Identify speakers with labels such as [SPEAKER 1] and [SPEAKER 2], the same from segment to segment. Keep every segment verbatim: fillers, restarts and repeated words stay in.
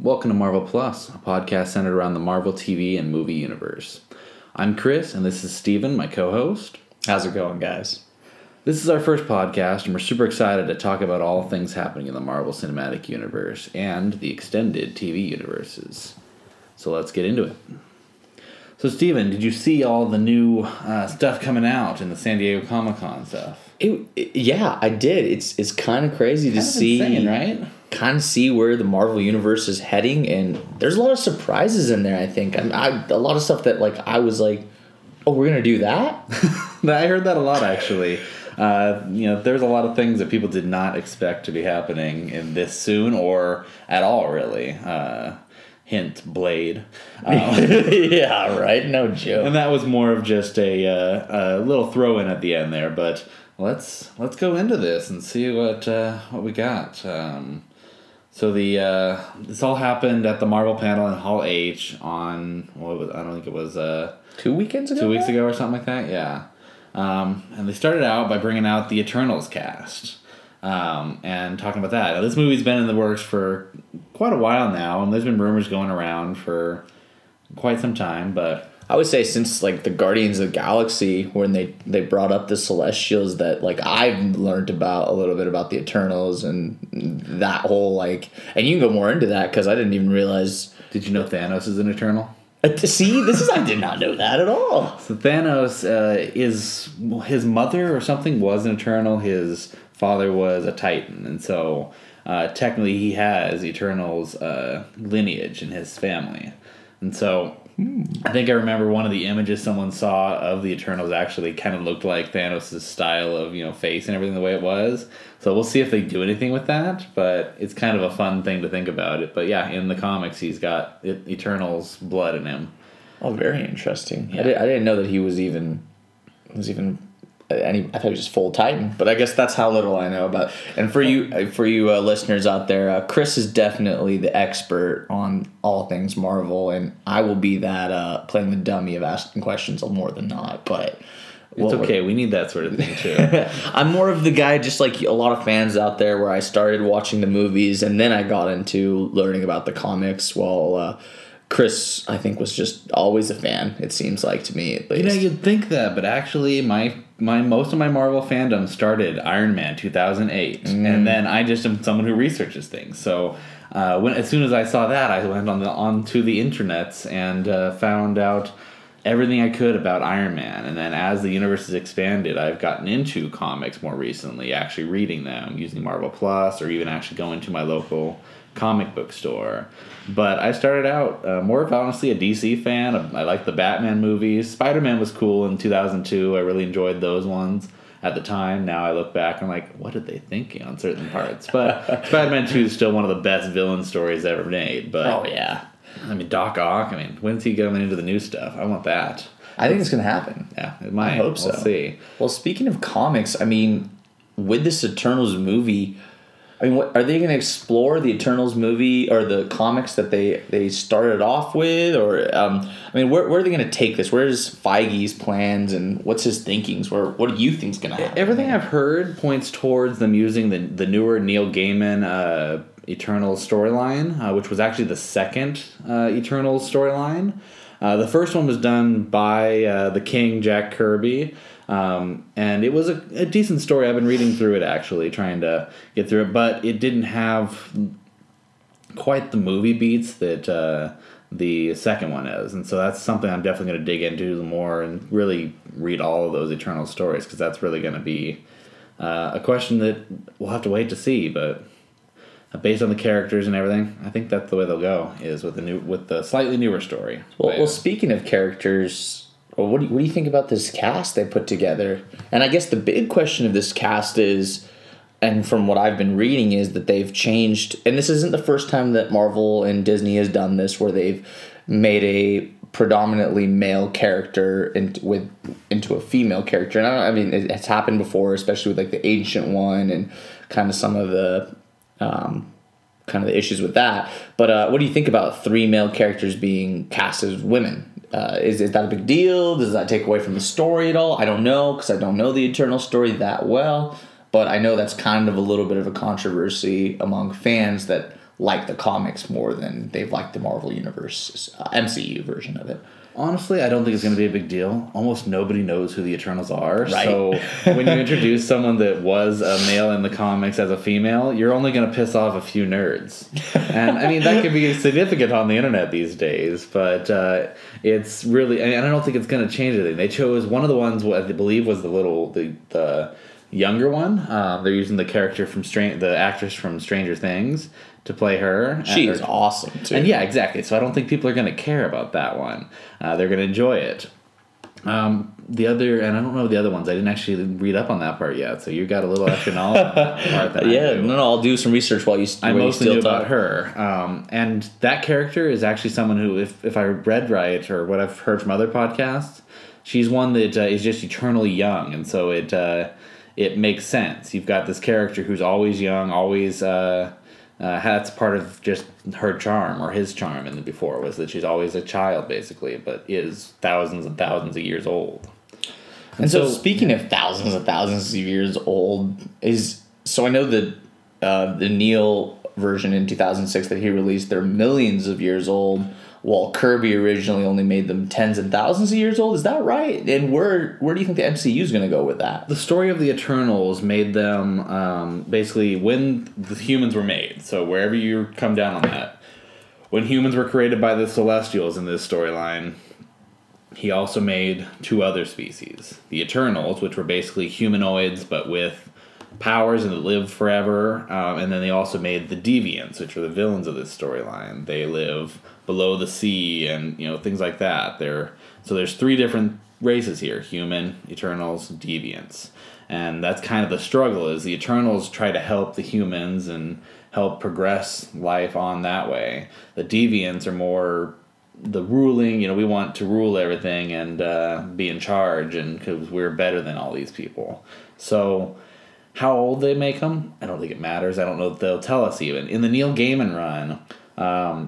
[SPEAKER 1] Welcome to Marvel Plus, a podcast centered around the Marvel T V and movie universe. I'm Chris, and this is Steven, my co-host.
[SPEAKER 2] How's it going, guys?
[SPEAKER 1] This is our first podcast, and we're super excited to talk about all things happening in the Marvel Cinematic Universe and the extended T V universes. So let's get into it. So, Steven, did you see all the new uh, stuff coming out in the San Diego Comic-Con stuff?
[SPEAKER 2] It, it, yeah, I did. It's it's kind of crazy to
[SPEAKER 1] Kind of
[SPEAKER 2] see,
[SPEAKER 1] insane, right?
[SPEAKER 2] Kind of see where the Marvel universe is heading, and there's a lot of surprises in there. I think I, I a lot of stuff that like I was like, oh, we're gonna do that.
[SPEAKER 1] I heard that a lot, actually. Uh, you know, there's a lot of things that people did not expect to be happening in this soon or at all, really. Uh, hint, Blade. Um,
[SPEAKER 2] Yeah, right. No joke.
[SPEAKER 1] and that was more of just a, uh, a little throw in at the end there. But let's let's go into this and see what uh, what we got. Um, so the uh, this all happened at the Marvel panel in Hall H on what was I don't think it was uh,
[SPEAKER 2] Two weekends ago.
[SPEAKER 1] two weeks ago or something like that. Yeah. Um, and they started out by bringing out the Eternals cast um, and talking about that. Now, this movie's been in the works for quite a while now, and there's been rumors going around for quite some time. But
[SPEAKER 2] I would say since like the Guardians of the Galaxy, when they, they brought up the Celestials, that like I've learned about a little bit about the Eternals and that whole like, and you can go more into that because I didn't even realize.
[SPEAKER 1] did you know Thanos is an Eternal?
[SPEAKER 2] Uh, see, this is I did not know that at all.
[SPEAKER 1] So Thanos uh, is his mother or something was an Eternal. His father was a Titan, and so uh, technically he has Eternal's uh, lineage in his family. And so I think I remember one of the images someone saw of the Eternals actually kind of looked like Thanos' style of, you know, face and everything the way it was. So we'll see if they do anything with that, but it's kind of a fun thing to think about it. But yeah, in the comics, he's got Eternal's blood in him.
[SPEAKER 2] Oh, very interesting.
[SPEAKER 1] Yeah.
[SPEAKER 2] I, did, I didn't know that he was even was even any. I thought he was just full Titan, but I guess that's how little I know about. And for you, for you uh, listeners out there, uh, Chris is definitely the expert on all things Marvel, and I will be that uh, playing the dummy of asking questions more than not. But
[SPEAKER 1] It's okay. We need that sort of thing, too.
[SPEAKER 2] I'm more of the guy, just like a lot of fans out there, where I started watching the movies and then I got into learning about the comics. While uh, Chris, I think, was just always a fan. It seems like to me, at least.
[SPEAKER 1] You know, you'd think that, but actually, my my most of my Marvel fandom started Iron Man two thousand eight, mm. and then I just am someone who researches things. So uh, when as soon as I saw that, I went on the onto the internets and uh, found out everything I could about Iron Man. And then as the universe has expanded, I've gotten into comics more recently, actually reading them using Marvel Plus, or even actually going to my local comic book store. But I started out uh, more of honestly a D C fan. I liked the Batman movies. Spider-Man was cool in two thousand two. I really enjoyed those ones at the time. Now I look back and I'm like, what are they thinking on certain parts? But Spider-Man two is still one of the best villain stories ever made. But
[SPEAKER 2] oh, yeah.
[SPEAKER 1] I mean, Doc Ock, I mean, when's he coming into the new stuff? I want that.
[SPEAKER 2] I think it's going to happen.
[SPEAKER 1] Yeah, it might.
[SPEAKER 2] I hope so.
[SPEAKER 1] We'll see.
[SPEAKER 2] Well, speaking of comics, I mean, with this Eternals movie, I mean, what, are they going to explore the Eternals movie or the comics that they, they started off with? Or, um, I mean, where, where are they going to take this? Where's Feige's plans and what's his thinkings? Where, what do you think's going to happen?
[SPEAKER 1] Everything I've heard points towards them using the, the newer Neil Gaiman uh, Eternals storyline, uh, which was actually the second uh, Eternals storyline. Uh, the first one was done by uh, the King, Jack Kirby. Um, and it was a, a decent story. I've been reading through it, actually, trying to get through it. But it didn't have quite the movie beats that uh, the second one is. And so that's something I'm definitely going to dig into more and really read all of those Eternal stories, because that's really going to be uh, a question that we'll have to wait to see. But based on the characters and everything, I think that's the way they'll go, is with the new, with the slightly newer story.
[SPEAKER 2] Well, well speaking of characters, well, what do, you, what do you think about this cast they put together? And I guess the big question of this cast is, and from what I've been reading, is that they've changed, and this isn't the first time that Marvel and Disney has done this, where they've made a predominantly male character into, with, into a female character. And I, I mean, it, it's happened before, especially with like the Ancient One and kind of some of the um, kind of the issues with that. But uh, what do you think about three male characters being cast as women? Uh, is, is that a big deal? Does that take away from the story at all? I don't know, because I don't know the Eternal story that well. But I know that's kind of a little bit of a controversy among fans, that like the comics more than they've liked the Marvel Universe uh, M C U version of it.
[SPEAKER 1] Honestly, I don't think it's going to be a big deal. Almost nobody knows who the Eternals are.
[SPEAKER 2] Right.
[SPEAKER 1] So when you introduce someone that was a male in the comics as a female, you're only going to piss off a few nerds. And I mean, that can be significant on the internet these days, but uh, it's really, and I don't think it's going to change anything. They chose one of the ones, what I believe was the little, the, the younger one. Um, they're using the character from, Str- the actress from Stranger Things to play her.
[SPEAKER 2] She
[SPEAKER 1] and,
[SPEAKER 2] is awesome, too.
[SPEAKER 1] And yeah, exactly. So I don't think people are going to care about that one. Uh, they're going to enjoy it. Um, the other, and I don't know the other ones. I didn't actually read up on that part yet, so you got a little extra knowledge on that part than
[SPEAKER 2] yeah,
[SPEAKER 1] I do.
[SPEAKER 2] no, no, I'll do some research while you.
[SPEAKER 1] I
[SPEAKER 2] while
[SPEAKER 1] mostly
[SPEAKER 2] you
[SPEAKER 1] knew
[SPEAKER 2] still
[SPEAKER 1] about
[SPEAKER 2] talk.
[SPEAKER 1] her, um, and that character is actually someone who, if if I read right or what I've heard from other podcasts, she's one that uh, is just eternally young, and so it uh, it makes sense. You've got this character who's always young, always. Uh, Uh, that's part of just her charm, or his charm in the before, was that she's always a child, basically, but is thousands and thousands of years old.
[SPEAKER 2] And, and so, so, speaking of thousands and thousands of years old, is so I know that uh, the Neil version in two thousand six that he released, they're millions of years old, while Kirby originally only made them tens and thousands of years old. Is that right? And where where do you think the M C U is going to go with that?
[SPEAKER 1] The story of the Eternals made them um, basically when the humans were made. So wherever you come down on that, when humans were created by the Celestials in this storyline, he also made two other species. The Eternals, which were basically humanoids but with powers and that live forever. Um, and then they also made the Deviants, which are the villains of this storyline. They live below the sea and, you know, things like that. They're, so there's three different races here: human, Eternals, Deviants. And that's kind of the struggle, is the Eternals try to help the humans and help progress life on that way. The Deviants are more the ruling, you know, we want to rule everything and uh, be in charge, and because we're better than all these people. So how old they make them, I don't think it matters. I don't know if they'll tell us even. In the Neil Gaiman run, um,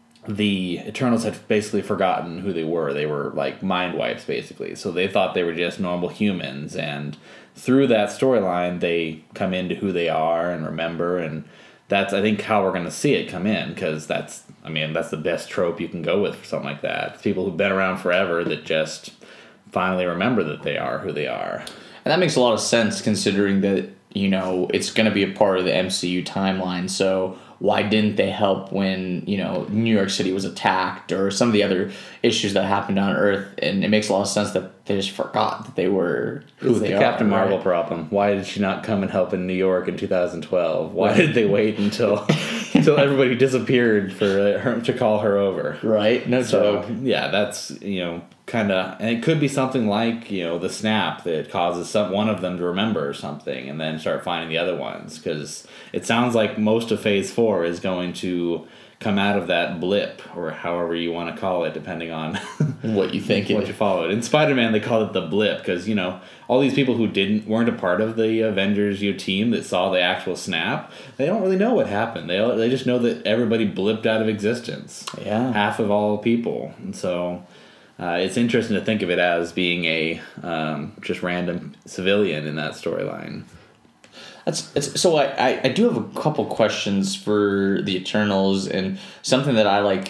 [SPEAKER 1] the Eternals had basically forgotten who they were. They were like mind wipes, basically. So they thought they were just normal humans, and through that storyline, they come into who they are and remember, and that's, I think, how we're going to see it come in, because that's, I mean, that's the best trope you can go with for something like that. It's people who've been around forever that just finally remember that they are who they are.
[SPEAKER 2] And that makes a lot of sense, considering that, you know, it's going to be a part of the M C U timeline. So why didn't they help when, you know, New York City was attacked, or some of the other issues that happened on Earth? And it makes a lot of sense that they just forgot that they were who
[SPEAKER 1] It's
[SPEAKER 2] they
[SPEAKER 1] the
[SPEAKER 2] are.
[SPEAKER 1] Captain Marvel
[SPEAKER 2] right?
[SPEAKER 1] problem. Why did she not come and help in New York in two thousand twelve? Why did they wait until until everybody disappeared for uh, her to call her over?
[SPEAKER 2] Right. No
[SPEAKER 1] So
[SPEAKER 2] joke.
[SPEAKER 1] yeah, that's, you know, kind of, and it could be something like, you know, the snap that causes some one of them to remember something and then start finding the other ones, because it sounds like most of Phase Four is going to come out of that blip, or however you want to call it, depending on
[SPEAKER 2] What you think
[SPEAKER 1] what
[SPEAKER 2] it
[SPEAKER 1] you followed. In Spider-Man, they call it the blip, because, you know, all these people who didn't weren't a part of the Avengers you know, team that saw the actual snap, they don't really know what happened. They they just know that everybody blipped out of existence.
[SPEAKER 2] Yeah.
[SPEAKER 1] Half of all people, and so. Uh, it's interesting to think of it as being a um, just random civilian in that storyline.
[SPEAKER 2] That's it's, so I, I, I do have a couple questions for the Eternals, and something that I like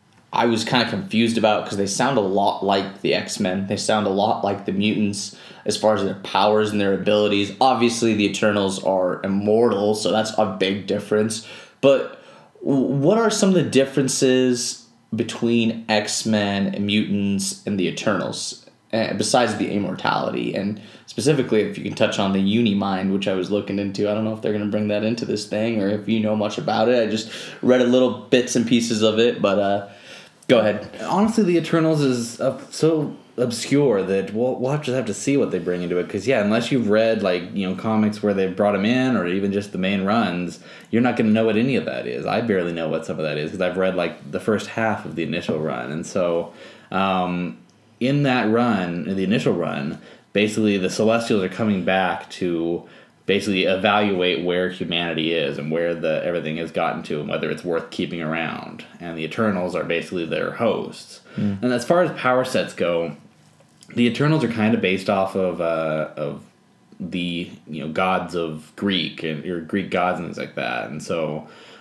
[SPEAKER 2] I was kind of confused about, because they sound a lot like the X-Men. They sound a lot like the mutants as far as their powers and their abilities. Obviously the Eternals are immortal, so that's a big difference. But what are some of the differences between X-Men and mutants and the Eternals, uh, besides the immortality? And specifically, if you can touch on the Unimind, which I was looking into. I don't know if they're going to bring that into this thing, or if you know much about it. I just read a little bits and pieces of it, but uh, go ahead.
[SPEAKER 1] Honestly, the Eternals is uh, so obscure that we'll, we'll have to have to see what they bring into it, because yeah, unless you've read like, you know, comics where they've brought them in, or even just the main runs, you're not going to know what any of that is. I barely know what some of that is, because I've read like the first half of the initial run, and so um, in that run, in the initial run, basically the Celestials are coming back to basically evaluate where humanity is and where the everything has gotten to, and whether it's worth keeping around. And the Eternals are basically their hosts. Mm. And as far as power sets go, the Eternals are kind of based off of uh, of the, you know, gods of Greek and or Greek gods and things like that. And so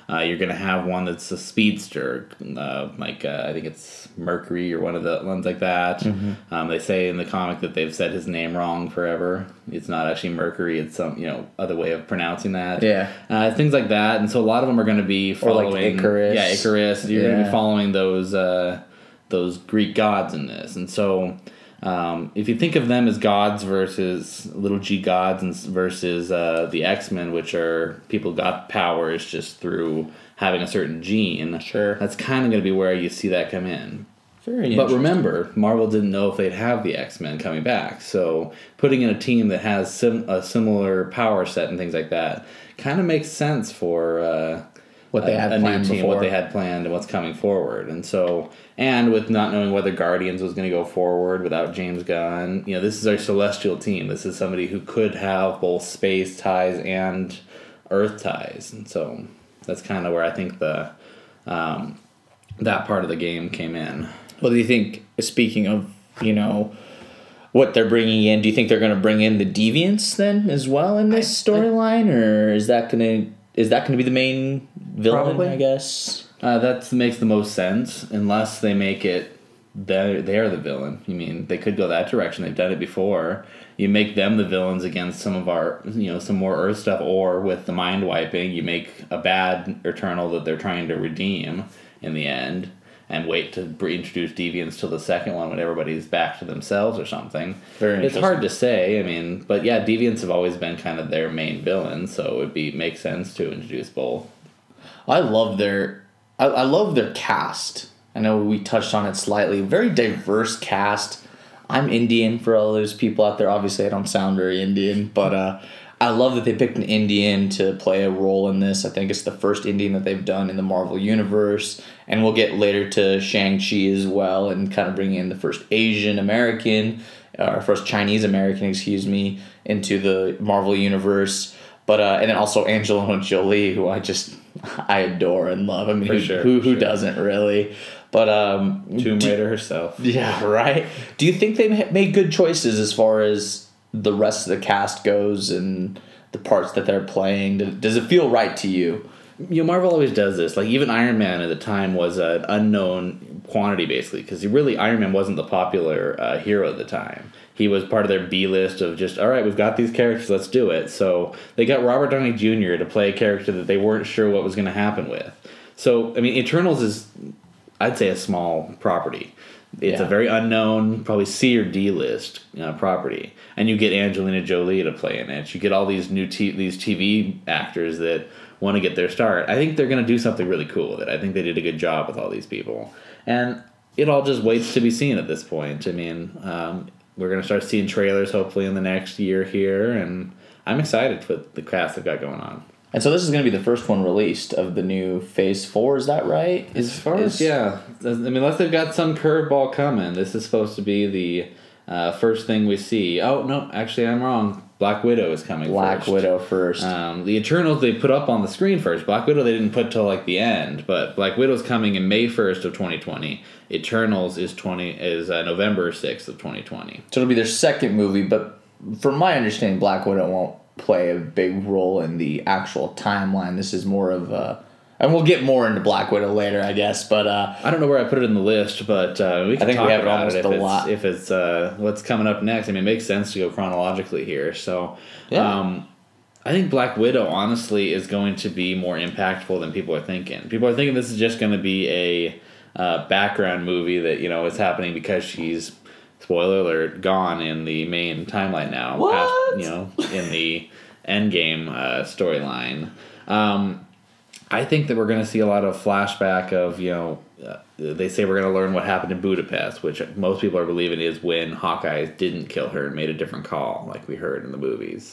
[SPEAKER 1] Uh, you're going to have one that's a speedster, uh, like uh, I think it's Mercury or one of the ones like that. Mm-hmm. Um, they say in the comic that they've said his name wrong forever. It's not actually Mercury; it's some you know other way of pronouncing that.
[SPEAKER 2] Yeah,
[SPEAKER 1] uh, things like that. And so a lot of them are going to be following
[SPEAKER 2] or like Icarus.
[SPEAKER 1] Yeah, Icarus. You're
[SPEAKER 2] yeah.
[SPEAKER 1] going to be following those uh, those Greek gods in this, and so. Um, if you think of them as gods versus little g gods and versus uh, the X-Men, which are people got powers just through having a certain gene,
[SPEAKER 2] sure,
[SPEAKER 1] that's kind of going to be where you see that come in.
[SPEAKER 2] Very
[SPEAKER 1] but remember, Marvel didn't know if they'd have the X-Men coming back, so putting in a team that has sim- a similar power set and things like that kind of makes sense for uh,
[SPEAKER 2] what they had
[SPEAKER 1] a, a
[SPEAKER 2] planned
[SPEAKER 1] new team,
[SPEAKER 2] before.
[SPEAKER 1] what they had planned, and what's coming forward, and so. And with not knowing whether Guardians was going to go forward without James Gunn, you know, this is our celestial team. This is somebody who could have both space ties and Earth ties, and so that's kind of where I think the um, that part of the game came in.
[SPEAKER 2] Well, do you think? Speaking of, you know, what they're bringing in, do you think they're going to bring in the Deviants then as well in this storyline, or is that going to is that going to be the main villain?
[SPEAKER 1] Probably.
[SPEAKER 2] I guess.
[SPEAKER 1] Uh, that makes the most sense, unless they make it they're, they're the villain. You mean, they could go that direction. They've done it before. You make them the villains against some of our, you know, some more Earth stuff, or with the mind wiping, you make a bad Eternal that they're trying to redeem in the end, and wait to introduce Deviants till the second one when everybody's back to themselves or something.
[SPEAKER 2] Very
[SPEAKER 1] It's hard to say, I mean, but yeah, Deviants have always been kind of their main villain, so it would be make sense to introduce both.
[SPEAKER 2] I love their... I, I love their cast. I know we touched on it slightly. Very diverse cast. I'm Indian for all those people out there. Obviously, I don't sound very Indian, but uh, I love that they picked an Indian to play a role in this. I think it's the first Indian that they've done in the Marvel Universe. And we'll get later to Shang-Chi as well and kind of bring in the first Asian American, or first Chinese American, excuse me, into the Marvel Universe. But uh, and then also Angelina Jolie, who I just I adore and love. I mean,
[SPEAKER 1] For
[SPEAKER 2] who
[SPEAKER 1] sure,
[SPEAKER 2] who,
[SPEAKER 1] for
[SPEAKER 2] who
[SPEAKER 1] sure.
[SPEAKER 2] doesn't really? But um,
[SPEAKER 1] Tomb
[SPEAKER 2] do-
[SPEAKER 1] Raider herself.
[SPEAKER 2] yeah, right. Do you think they ma- made good choices as far as the rest of the cast goes and the parts that they're playing? Does- Does it feel right to you?
[SPEAKER 1] You know, Marvel always does this. Like, even Iron Man at the time was an unknown quantity, basically, because really Iron Man wasn't the popular uh, hero at the time. He was part of their B list of just, all right, we've got these characters, let's do it. So they got Robert Downey Junior to play a character that they weren't sure what was going to happen with. So, I mean, Eternals is, I'd say, a small property. It's
[SPEAKER 2] Yeah.
[SPEAKER 1] a very unknown, probably C or D list uh, property, and you get Angelina Jolie to play in it. You get all these new t- these T V actors that want to get their start. I think they're going to do something really cool with it. I think they did a good job with all these people, and it all just waits to be seen at this point. I mean, um, we're going to start seeing trailers hopefully in the next year here, and I'm excited for the cast they've got going on.
[SPEAKER 2] And so this is going to be the first one released of the new Phase Four. Is that right? Is,
[SPEAKER 1] As far as,
[SPEAKER 2] is-
[SPEAKER 1] yeah. I mean, unless they've got some curveball coming, this is supposed to be the uh, first thing we see. Oh, no, actually, I'm wrong. Black Widow is coming
[SPEAKER 2] Black
[SPEAKER 1] first.
[SPEAKER 2] Widow first.
[SPEAKER 1] Um, the Eternals they put up on the screen first. Black Widow they didn't put till like the end, but Black Widow's coming in May first of twenty twenty. Eternals is twenty is uh, November sixth of twenty twenty.
[SPEAKER 2] So it'll be their second movie, but from my understanding, Black Widow won't play a big role in the actual timeline. This is more of a... And we'll get more into Black Widow later, I guess, but... Uh,
[SPEAKER 1] I don't know where I put it in the list, but uh, we can
[SPEAKER 2] I think
[SPEAKER 1] talk
[SPEAKER 2] we have it
[SPEAKER 1] about
[SPEAKER 2] almost
[SPEAKER 1] it if
[SPEAKER 2] a
[SPEAKER 1] it's,
[SPEAKER 2] lot.
[SPEAKER 1] if it's uh, what's coming up next. I mean, it makes sense to go chronologically here. So,
[SPEAKER 2] Yeah.
[SPEAKER 1] um, I think Black Widow, honestly, is going to be more impactful than people are thinking. People are thinking this is just going to be a uh, background movie that, you know, is happening because she's, spoiler alert, gone in the main timeline now.
[SPEAKER 2] What?
[SPEAKER 1] Past, you know, in the Endgame uh, storyline. Um... I think that we're going to see a lot of flashback of, you know, uh, they say we're going to learn what happened in Budapest, which most people are believing is when Hawkeye didn't kill her and made a different call, like we heard in the movies.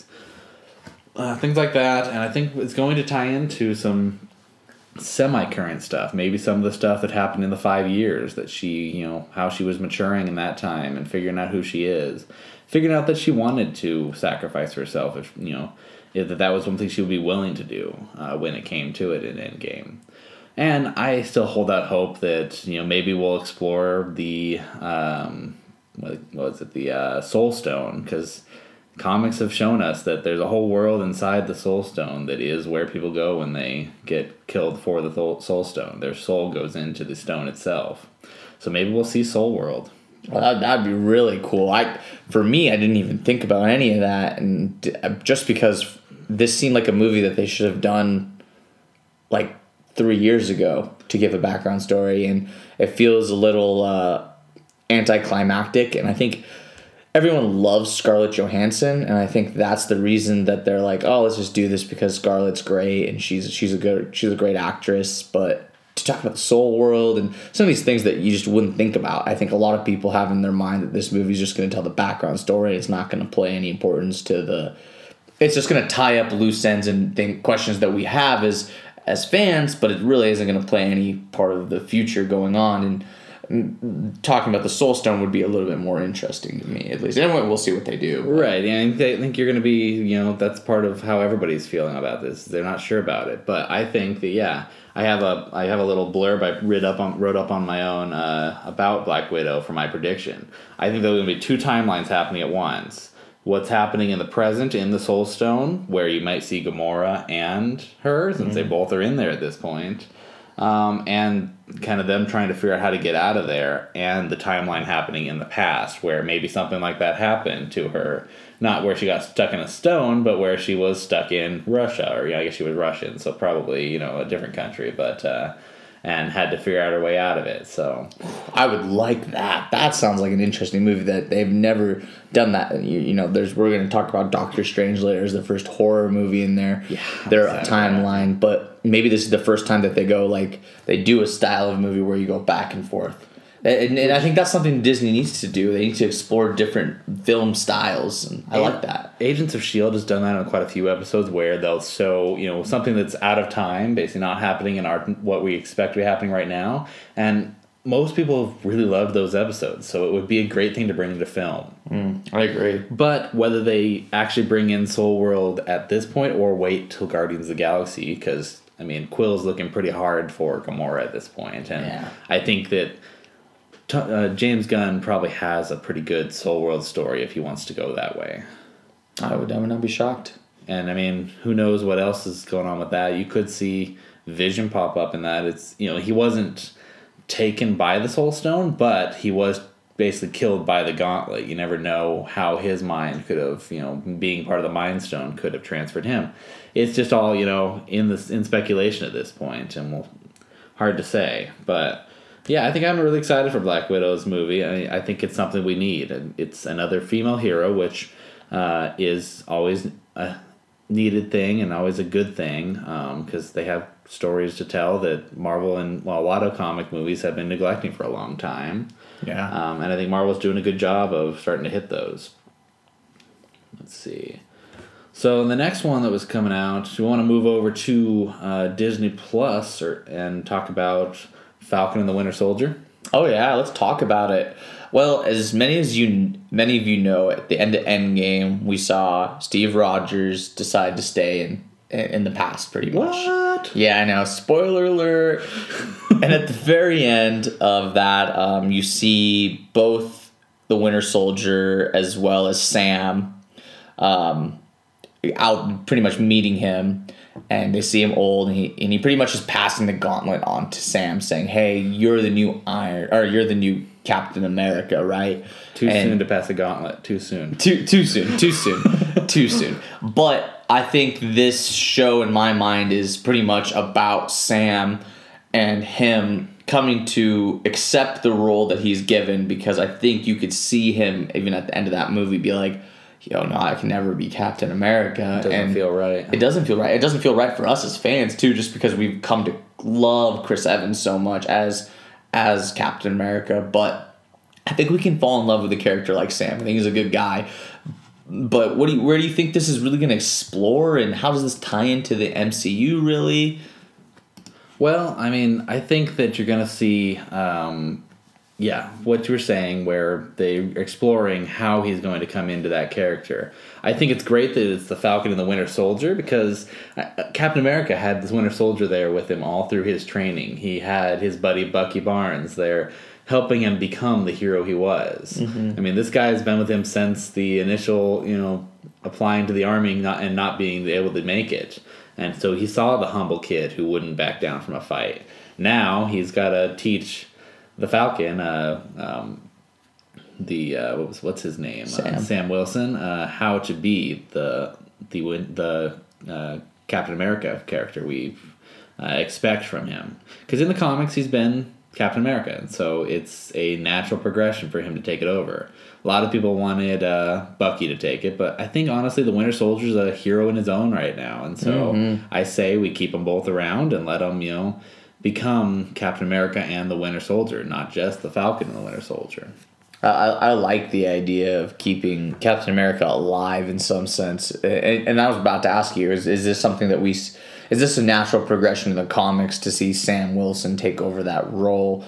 [SPEAKER 1] Uh, things like that, and I think it's going to tie into some semi-current stuff. Maybe some of the stuff that happened in the five years that she, you know, how she was maturing in that time and figuring out who she is. Figuring out that she wanted to sacrifice herself, if, you know, if that that was one thing she would be willing to do uh, when it came to it in Endgame. And I still hold out hope that, you know, maybe we'll explore the, um, what was it, the uh, Soul Stone, because comics have shown us that there's a whole world inside the Soul Stone that is where people go when they get killed for the Soul Stone. Their soul goes into the stone itself. So maybe we'll see Soul World.
[SPEAKER 2] Well, that, that'd be really cool. I, for me, I didn't even think about any of that, and just because this seemed like a movie that they should have done like three years ago to give a background story, and it feels a little uh, anticlimactic. And I think everyone loves Scarlett Johansson, and I think that's the reason that they're like, oh, let's just do this because Scarlett's great and she's she's a good she's a great actress, but. To talk about the soul world and some of these things that you just wouldn't think about. I think a lot of people have in their mind that this movie is just going to tell the background story. It's not going to play any importance to the... It's just going to tie up loose ends and think, questions that we have as as fans, but it really isn't going to play any part of the future going on. And, and talking about the Soul Stone would be a little bit more interesting to me, at least. Anyway, we'll see what they do.
[SPEAKER 1] Right. Yeah, I think you're going to be, you know, that's part of how everybody's feeling about this. They're not sure about it. But I think that, yeah... I have a I have a little blurb I wrote up on wrote up on my own uh, about Black Widow for my prediction. I think there's going to be two timelines happening at once. What's happening in the present in the Soul Stone, where you might see Gamora and her, since mm-hmm. they both are in there at this point, um, and kind of them trying to figure out how to get out of there, and the timeline happening in the past, where maybe something like that happened to her. Not where she got stuck in a stone, but where she was stuck in Russia, or, you know, I guess she was Russian, so probably, you know, a different country, but, uh, and had to figure out her way out of it, so.
[SPEAKER 2] I would like that. That sounds like an interesting movie that they've never done that. You, you know, there's, we're going to talk about Doctor Strange later as the first horror movie in there.
[SPEAKER 1] Yeah.
[SPEAKER 2] Their timeline, but maybe this is the first time that they go, like, they do a style of movie where you go back and forth. And, and I think that's something Disney needs to do. They need to explore different film styles, and I like that.
[SPEAKER 1] Agents of S H I E L D has done that on quite a few episodes where they'll show, you know, something that's out of time, basically not happening in our what we expect to be happening right now. And most people have really loved those episodes, so it would be a great thing to bring into film.
[SPEAKER 2] Mm, I agree.
[SPEAKER 1] But whether they actually bring in Soul World at this point or wait till Guardians of the Galaxy, because, I mean, Quill's looking pretty hard for Gamora at this point, and
[SPEAKER 2] yeah.
[SPEAKER 1] I think that... Uh, James Gunn probably has a pretty good Soul World story if he wants to go that way.
[SPEAKER 2] I would, I would not be shocked.
[SPEAKER 1] And I mean, who knows what else is going on with that? You could see Vision pop up in that. It's, you know, he wasn't taken by the Soul Stone, but he was basically killed by the Gauntlet. You never know how his mind could have, you know, being part of the Mind Stone could have transferred him. It's just all, you know, in this in speculation at this point, and we'll, hard to say, but. Yeah, I think I'm really excited for Black Widow's movie. I, I think it's something we need. And it's another female hero, which uh, is always a needed thing and always a good thing because um, they have stories to tell that Marvel and well, a lot of comic movies have been neglecting for a long time.
[SPEAKER 2] Yeah.
[SPEAKER 1] Um, and I think Marvel's doing a good job of starting to hit those. Let's see. So the next one that was coming out, we want to move over to uh, Disney Plus or, and talk about... Falcon and the Winter Soldier.
[SPEAKER 2] Oh yeah, let's talk about it. Well, as many as you, many of you know, at the end of Endgame, we saw Steve Rogers decide to stay in in the past, pretty much.
[SPEAKER 1] What?
[SPEAKER 2] Yeah, I know. Spoiler alert. And at the very end of that, um, you see both the Winter Soldier as well as Sam, um, out pretty much meeting him. And they see him old, and he and he pretty much is passing the gauntlet on to Sam, saying, "Hey, you're the new Iron, or you're the new Captain America, right?"
[SPEAKER 1] Too
[SPEAKER 2] and
[SPEAKER 1] soon to pass the gauntlet. Too soon.
[SPEAKER 2] Too too soon. Too soon. Too soon. But I think this show, in my mind, is pretty much about Sam and him coming to accept the role that he's given, because I think you could see him even at the end of that movie be like, yo, no, I can never be Captain America.
[SPEAKER 1] It doesn't
[SPEAKER 2] and
[SPEAKER 1] feel right.
[SPEAKER 2] It doesn't feel right. It doesn't feel right for us as fans, too, just because we've come to love Chris Evans so much as as Captain America. But I think we can fall in love with a character like Sam. I think he's a good guy. But what do you, where do you think this is really going to explore, and how does this tie into the M C U, really?
[SPEAKER 1] Well, I mean, I think that you're going to see... Um, Yeah, what you were saying, where they're exploring how he's going to come into that character. I think it's great that it's the Falcon and the Winter Soldier, because Captain America had this Winter Soldier there with him all through his training. He had his buddy Bucky Barnes there helping him become the hero he was. Mm-hmm. I mean, this guy has been with him since the initial, you know, applying to the army not, and not being able to make it. And so he saw the humble kid who wouldn't back down from a fight. Now he's got to teach the Falcon, uh, um, the uh, what was what's his name,
[SPEAKER 2] Sam,
[SPEAKER 1] uh, Sam Wilson, uh, how to be the the the uh, Captain America character we uh, expect from him. Because in the comics he's been Captain America, and so it's a natural progression for him to take it over. A lot of people wanted uh, Bucky to take it, but I think honestly the Winter Soldier's a hero in his own right now, and so mm-hmm. I say we keep them both around and let them, you know, become Captain America and the Winter Soldier, not just the Falcon and the Winter Soldier.
[SPEAKER 2] I, I like the idea of keeping Captain America alive in some sense, and, and I was about to ask you: is is this something that we? Is this a natural progression in the comics to see Sam Wilson take over that role?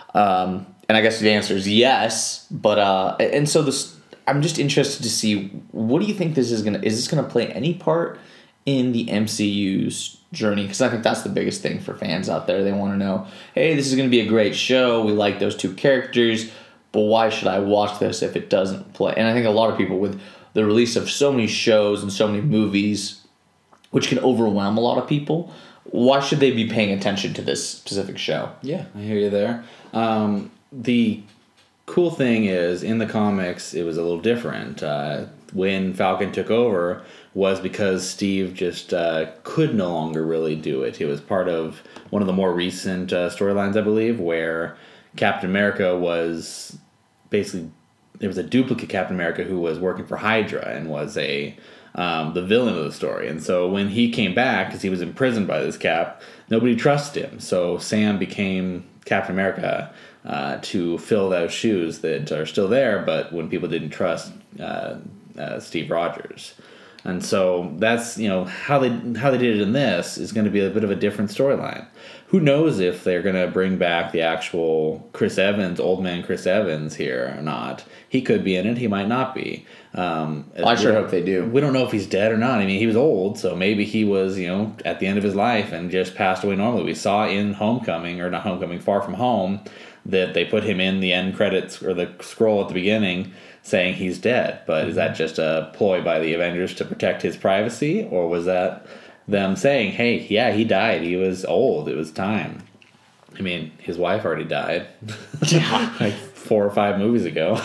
[SPEAKER 2] Um, and I guess the answer is yes. But uh, and so this, I'm just interested to see, what do you think this is gonna? Is this gonna play any part in the M C U's journey? Because I think that's the biggest thing for fans out there. They want to know, hey, this is gonna be a great show. We like those two characters, but why should I watch this if it doesn't play? And I think a lot of people, with the release of so many shows and so many movies, which can overwhelm a lot of people, why should they be paying attention to this specific show?
[SPEAKER 1] Yeah, I hear you there. Um, the cool thing is, in the comics, it was a little different. Uh, when Falcon took over was because Steve just uh, could no longer really do it. It was part of one of the more recent uh, storylines, I believe, where Captain America was basically, there was a duplicate Captain America who was working for Hydra and was a um, the villain of the story. And so when he came back, because he was imprisoned by this Cap, nobody trusted him. So Sam became Captain America uh, to fill those shoes that are still there, but when people didn't trust uh, uh, Steve Rogers. And so that's, you know, how they how they did it in this is going to be a bit of a different storyline. Who knows if they're going to bring back the actual Chris Evans, old man Chris Evans here or not. He could be in it. He might not be. Um,
[SPEAKER 2] I sure hope they do.
[SPEAKER 1] We don't know if he's dead or not. I mean, he was old, so maybe he was, you know, at the end of his life and just passed away normally. We saw in Homecoming, or not Homecoming, Far From Home, that they put him in the end credits or the scroll at the beginning saying he's dead. But mm-hmm. is that just a ploy by the Avengers to protect his privacy, or was that them saying, hey, yeah, he died. He was old. It was time. I mean, his wife already died.
[SPEAKER 2] Yeah.
[SPEAKER 1] Like four or five movies ago.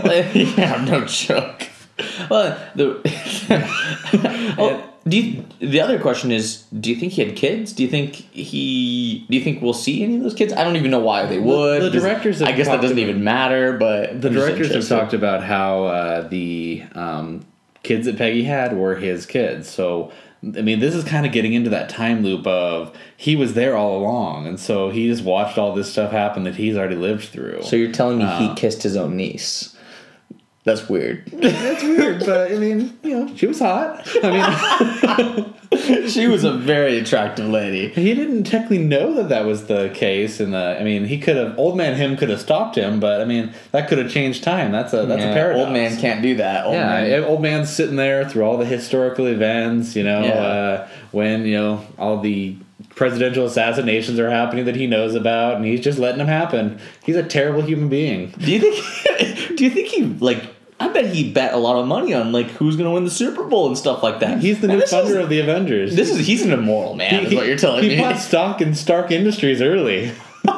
[SPEAKER 2] Yeah, no joke. Well, the well, do you, the other question is, do you think he had kids? Do you think he? Do you think we'll see any of those kids? I don't even know why they would.
[SPEAKER 1] The, the directors. Have
[SPEAKER 2] I guess that doesn't
[SPEAKER 1] about,
[SPEAKER 2] even matter. But
[SPEAKER 1] the directors have talked about how uh, the um, kids that Peggy had were his kids. So I mean, this is kind of getting into that time loop of he was there all along, and so he just watched all this stuff happen that he's already lived through.
[SPEAKER 2] So you're telling me
[SPEAKER 1] uh,
[SPEAKER 2] he kissed his own niece? That's weird.
[SPEAKER 1] That's weird, but I mean, you know, she was hot. I
[SPEAKER 2] mean, she was a very attractive lady.
[SPEAKER 1] He didn't technically know that that was the case, and the I mean, he could have old man him could have stopped him, but I mean, that could have changed time. That's a that's
[SPEAKER 2] yeah,
[SPEAKER 1] a paradox.
[SPEAKER 2] Old man can't do that. Old
[SPEAKER 1] yeah,
[SPEAKER 2] man.
[SPEAKER 1] old man's sitting there through all the historical events. You know,
[SPEAKER 2] yeah.
[SPEAKER 1] uh, when you know all the presidential assassinations are happening that he knows about, and he's just letting them happen. He's a terrible human being.
[SPEAKER 2] Do you think? Do you think he like? I bet he bet a lot of money on like who's going to win the Super Bowl and stuff like that.
[SPEAKER 1] He's the
[SPEAKER 2] man,
[SPEAKER 1] new funder
[SPEAKER 2] is,
[SPEAKER 1] of the Avengers.
[SPEAKER 2] This is he's an immoral man.
[SPEAKER 1] He,
[SPEAKER 2] is what you're telling
[SPEAKER 1] he
[SPEAKER 2] me.
[SPEAKER 1] He bought stock in Stark Industries early.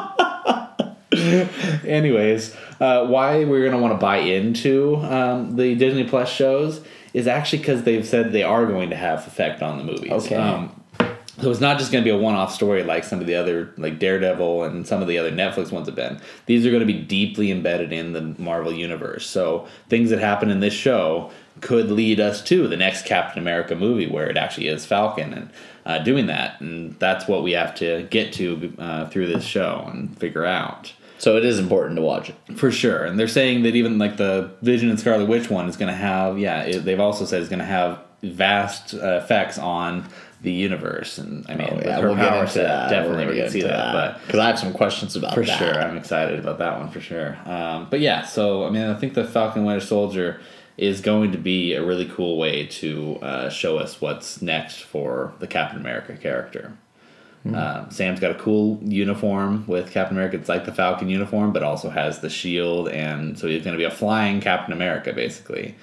[SPEAKER 1] Anyways, uh, why we're going to want to buy into um, the Disney Plus shows is actually because they've said they are going to have effect on the movies.
[SPEAKER 2] Okay.
[SPEAKER 1] Um, so it's not just going to be a one-off story like some of the other, like Daredevil and some of the other Netflix ones have been. These are going to be deeply embedded in the Marvel Universe. So things that happen in this show could lead us to the next Captain America movie where it actually is Falcon and uh, doing that. And that's what we have to get to uh, through this show and figure out.
[SPEAKER 2] So it is important to watch it.
[SPEAKER 1] For sure. And they're saying that even like the Vision and Scarlet Witch one is going to have, yeah, it, they've also said it's going to have vast uh, effects on the universe. And I mean,
[SPEAKER 2] oh,
[SPEAKER 1] with
[SPEAKER 2] yeah,
[SPEAKER 1] her
[SPEAKER 2] we'll
[SPEAKER 1] power
[SPEAKER 2] set,
[SPEAKER 1] that. Definitely we can see that.
[SPEAKER 2] that.
[SPEAKER 1] But
[SPEAKER 2] because I have some questions about
[SPEAKER 1] for
[SPEAKER 2] that.
[SPEAKER 1] For sure. I'm excited about that one for sure. Um, but yeah, so I mean, I think the Falcon Winter Soldier is going to be a really cool way to uh, show us what's next for the Captain America character. Mm-hmm. Um, Sam's got a cool uniform with Captain America. It's like the Falcon uniform, but also has the shield, and so he's going to be a flying Captain America, basically.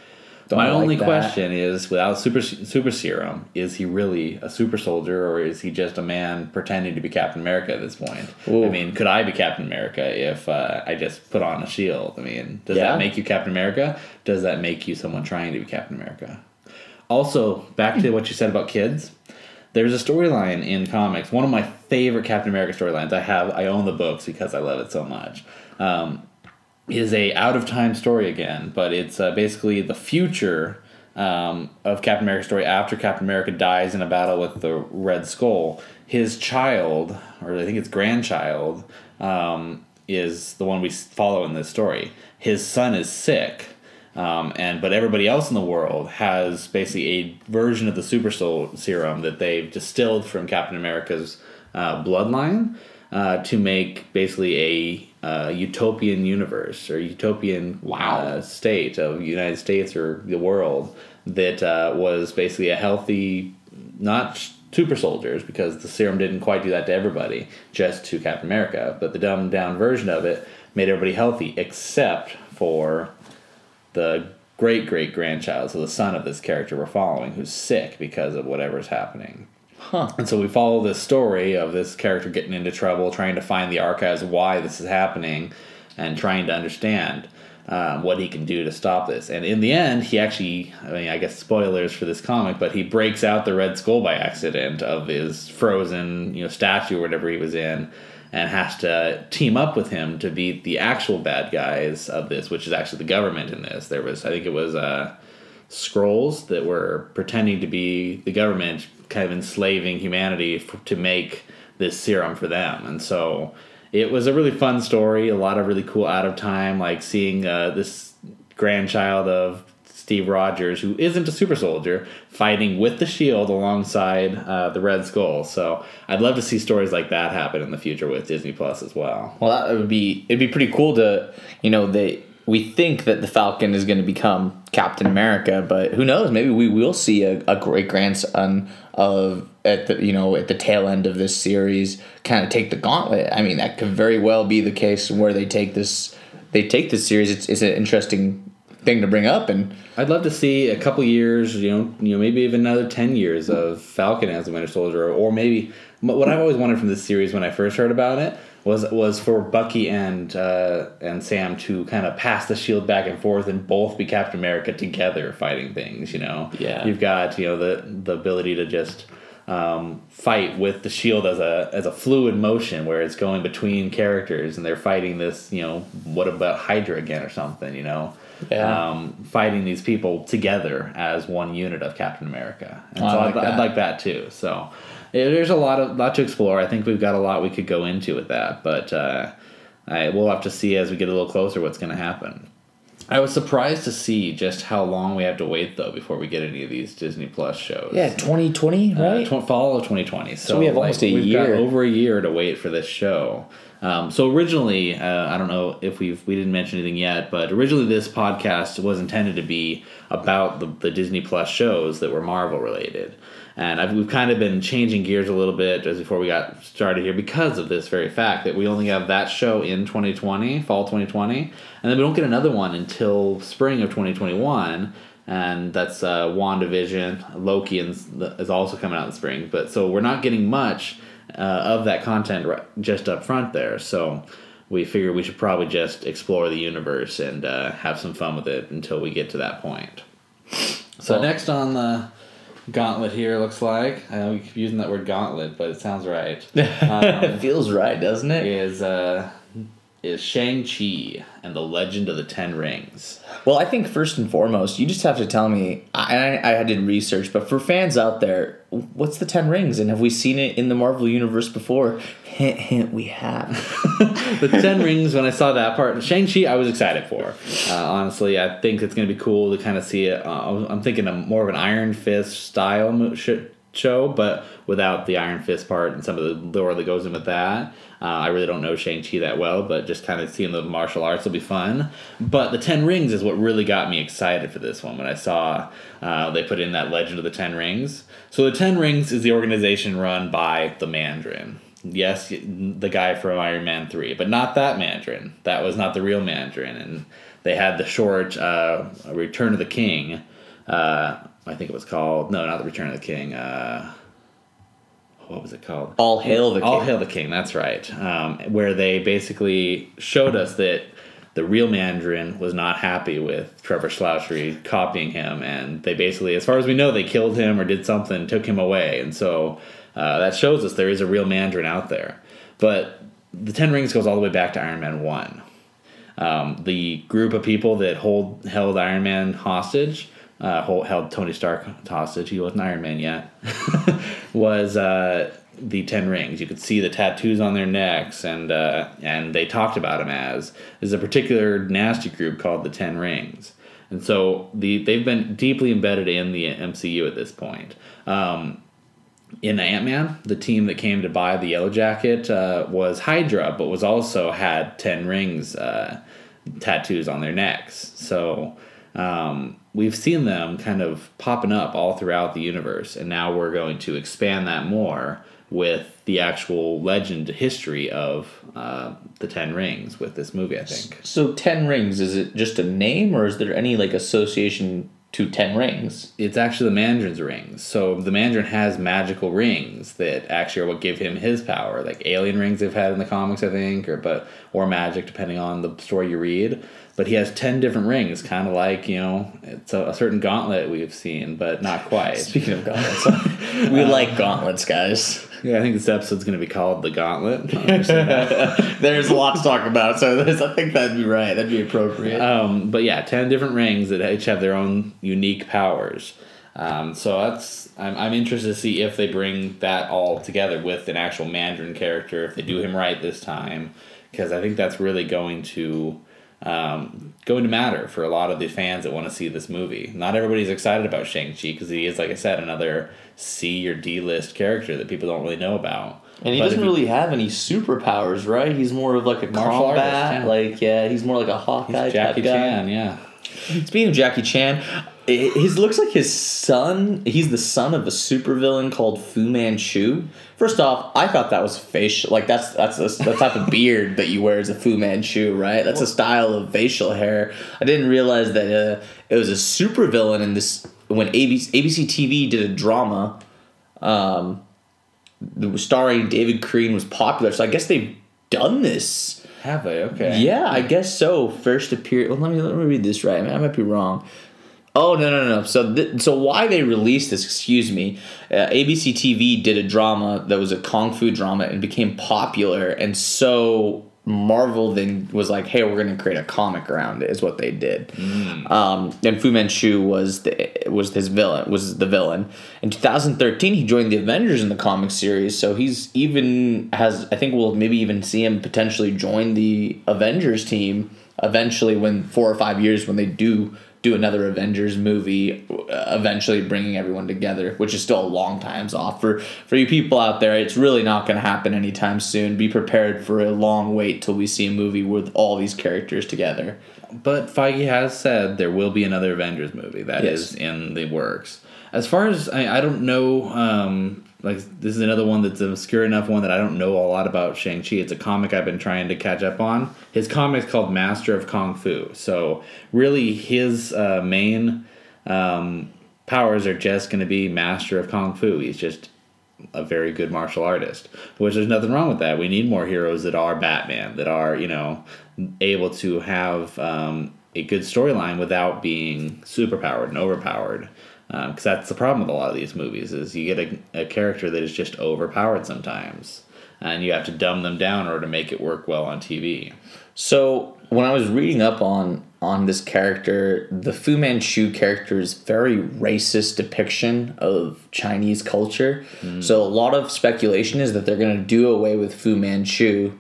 [SPEAKER 2] Don't
[SPEAKER 1] My
[SPEAKER 2] like
[SPEAKER 1] only
[SPEAKER 2] that.
[SPEAKER 1] question is, without super super serum, is he really a super soldier, or is he just a man pretending to be Captain America at this point?
[SPEAKER 2] Ooh.
[SPEAKER 1] I mean, could I be Captain America if uh, I just put on a shield? I mean, does
[SPEAKER 2] Yeah.
[SPEAKER 1] that make you Captain America? Does that make you someone trying to be Captain America? Also, back to what you said about kids. There's a storyline in comics. One of my favorite Captain America storylines. I have. I own the books because I love it so much. Um, is a out of time story again, but it's uh, basically the future um, of Captain America's story after Captain America dies in a battle with the Red Skull. His child, or I think it's grandchild, um, is the one we follow in this story. His son is sick. Um, and but everybody else in the world has basically a version of the super soul serum that they've distilled from Captain America's uh, bloodline uh, to make basically a uh, utopian universe or utopian
[SPEAKER 2] Wow.
[SPEAKER 1] uh, state of the United States or the world that uh, was basically a healthy, not super soldiers, because the serum didn't quite do that to everybody, just to Captain America. But the dumbed down version of it made everybody healthy except for the great great grandchild, so the son of this character we're following, who's sick because of whatever's happening.
[SPEAKER 2] Huh.
[SPEAKER 1] And so we follow this story of this character getting into trouble, trying to find the archives of why this is happening, and trying to understand um, what he can do to stop this. And in the end, he actually, I mean, I guess spoilers for this comic, but he breaks out the Red Skull by accident of his frozen, you know, statue or whatever he was in, and has to team up with him to beat the actual bad guys of this, which is actually the government in this. There was, I think it was uh, Skrulls that were pretending to be the government, kind of enslaving humanity f- to make this serum for them. And so it was a really fun story, a lot of really cool out of time, like seeing uh, this grandchild of Steve Rogers, who isn't a super soldier, fighting with the shield alongside uh, the Red Skull. So I'd love to see stories like that happen in the future with Disney Plus as well.
[SPEAKER 2] Well, that would be it'd be pretty cool to, you know, they we think that the Falcon is going to become Captain America, but who knows? Maybe we will see a, a great grandson of at the you know at the tail end of this series kind of take the gauntlet. I mean, that could very well be the case where they take this they take this series. It's it's an interesting thing to bring up, and
[SPEAKER 1] I'd love to see a couple years, you know, you know, maybe even another ten years of Falcon as a Winter Soldier, or maybe what I've always wanted from this series when I first heard about it was was for Bucky and uh, and Sam to kind of pass the shield back and forth and both be Captain America together fighting things. You know,
[SPEAKER 2] Yeah.
[SPEAKER 1] You've got you know the the ability to just um, fight with the shield as a as a fluid motion where it's going between characters and they're fighting this. You know, what about Hydra again or something? You know.
[SPEAKER 2] Yeah.
[SPEAKER 1] Um, fighting these people together as one unit of Captain America, and
[SPEAKER 2] Oh, I
[SPEAKER 1] so
[SPEAKER 2] like
[SPEAKER 1] I'd,
[SPEAKER 2] that.
[SPEAKER 1] I'd like that too. So yeah, there's a lot of lot to explore. I think we've got a lot we could go into with that, but uh, I, we'll have to see as we get a little closer what's going to happen. I was surprised to see just how long we have to wait though before we get any of these Disney Plus shows.
[SPEAKER 2] yeah, twenty twenty, right?
[SPEAKER 1] Uh, tw- fall of twenty twenty. So,
[SPEAKER 2] So we have almost a
[SPEAKER 1] we've
[SPEAKER 2] year.
[SPEAKER 1] got over a year to wait for this show. Um, so originally, uh, I don't know if we've we didn't mention anything yet, but originally this podcast was intended to be about the, the Disney Plus shows that were Marvel related, and I've, we've kind of been changing gears a little bit just before we got started here because of this very fact that we only have that show in twenty twenty, fall twenty twenty, and then we don't get another one until spring of twenty twenty-one. And that's uh, WandaVision, Loki and, is also coming out in the spring. But so we're not getting much uh, of that content right, just up front there. So we figured we should probably just explore the universe and uh, have some fun with it until we get to that point. So
[SPEAKER 2] Well-
[SPEAKER 1] next on the gauntlet here looks like, I know we keep using that word gauntlet, but it sounds right,
[SPEAKER 2] It feels right, doesn't it?
[SPEAKER 1] is, uh, is Shang-Chi and the Legend of the Ten Rings.
[SPEAKER 2] Well, I think first and foremost, you just have to tell me, I, I, I did research, but for fans out there, what's the Ten Rings? And have we seen it in the Marvel Universe before? Hint, hint, we have.
[SPEAKER 1] The Ten Rings, when I saw that part, Shang-Chi, I was excited for. Uh, honestly, I think it's going to be cool to kind of see it. Uh, I'm thinking of more of an Iron Fist style mo- sh- show, but without the Iron Fist part and some of the lore that goes in with that. Uh, I really don't know Shang-Chi that well, but just kind of seeing the martial arts will be fun. But the Ten Rings is what really got me excited for this one when I saw uh, they put in that Legend of the Ten Rings. So the Ten Rings is the organization run by the Mandarin. Yes, the guy from Iron Man three, but not that Mandarin. That was not the real Mandarin. And they had the short uh, Return of the King, Uh, I think it was called no, not the Return of the King. Uh, what was it called?
[SPEAKER 2] All Hail the King.
[SPEAKER 1] All Hail the King. That's right. Um, where they basically showed us that the real Mandarin was not happy with Trevor Slattery copying him, and they basically, as far as we know, they killed him or did something, took him away, and so uh, that shows us there is a real Mandarin out there. But the Ten Rings goes all the way back to Iron Man one. Um, the group of people that hold held Iron Man hostage, uh, hold, held Tony Stark hostage, he wasn't Iron Man yet, was uh, the Ten Rings. You could see the tattoos on their necks, and uh, and they talked about them as there's a particular nasty group called the Ten Rings. And so the they've been deeply embedded in the M C U at this point. Um, in Ant-Man, the team that came to buy the Yellow Jacket uh, was Hydra, but was also had Ten Rings uh, tattoos on their necks. So um, we've seen them kind of popping up all throughout the universe, and now we're going to expand that more with the actual legend history of uh, the Ten Rings with this movie, I think.
[SPEAKER 2] So Ten Rings, is it just a name, or is there any like association to Ten Rings?
[SPEAKER 1] It's actually the Mandarin's rings. So the Mandarin has magical rings that actually are what give him his power, like alien rings they've had in the comics, I think, or but or magic depending on the story you read. But he has ten different rings, kind of like, you know, it's a, a certain gauntlet we've seen, but not quite.
[SPEAKER 2] Speaking of gauntlets, we uh, like gauntlets, guys.
[SPEAKER 1] Yeah, I think this episode's going to be called The Gauntlet.
[SPEAKER 2] There's a lot to talk about, so I think that'd be right. That'd be appropriate.
[SPEAKER 1] Um, but yeah, ten different rings that each have their own unique powers. Um, so that's I'm, I'm interested to see if they bring that all together with an actual Mandarin character, if they do him right this time, because I think that's really going to um, going to matter for a lot of the fans that want to see this movie. Not everybody's excited about Shang-Chi because he is, like I said, another C or D list character that people don't really know about.
[SPEAKER 2] And he
[SPEAKER 1] but
[SPEAKER 2] doesn't really have any superpowers, right? He's more of like a
[SPEAKER 1] martial
[SPEAKER 2] combat,
[SPEAKER 1] artist, yeah.
[SPEAKER 2] like yeah, he's more like a Hawkeye
[SPEAKER 1] he's Jackie
[SPEAKER 2] type guy.
[SPEAKER 1] Chan, yeah.
[SPEAKER 2] Speaking of Jackie Chan, his looks like his son. He's the son of a supervillain called Fu Manchu. First off, I thought that was facial. Like that's that's a, the type of beard that you wear is a Fu Manchu, right? That's a style of facial hair. I didn't realize that uh, it was a supervillain in this when A B C, A B C T V did a drama, um, starring David Crean was popular. So I guess they've done this.
[SPEAKER 1] Have they? Okay.
[SPEAKER 2] Yeah, I guess so. First appear. Well, let me let me read this right. I, mean, I might be wrong. Oh no no no! So th- so why they released this? Excuse me. Uh, A B C T V did a drama that was a kung fu drama and became popular, and so Marvel then was like, "Hey, we're going to create a comic around it." Is what they did. Mm. Um, and Fu Manchu was the was his villain. Was the villain in two thousand thirteen? He joined the Avengers in the comic series, so he's even has. I think we'll maybe even see him potentially join the Avengers team eventually when four or five years when they do. do another Avengers movie, eventually bringing everyone together, which is still a long times off. For, for you people out there, it's really not going to happen anytime soon. Be prepared for a long wait till we see a movie with all these characters together.
[SPEAKER 1] But Feige has said there will be another Avengers movie. That
[SPEAKER 2] yes.
[SPEAKER 1] is in the works. As far as, I, I don't know, um, like this is another one that's an obscure enough one that I don't know a lot about Shang-Chi. It's a comic I've been trying to catch up on. His comic is called Master of Kung Fu. So really his uh, main um, powers are just going to be Master of Kung Fu. He's just a very good martial artist, which there's nothing wrong with that. We need more heroes that are Batman, that are, you know, able to have um, a good storyline without being superpowered and overpowered. Because um, that's the problem with a lot of these movies is you get a, a character that is just overpowered sometimes, and you have to dumb them down in order to make it work well on T V.
[SPEAKER 2] So when I was reading up on on this character, the Fu Manchu character is very racist depiction of Chinese culture. Mm. So a lot of speculation is that they're going to do away with Fu Manchu,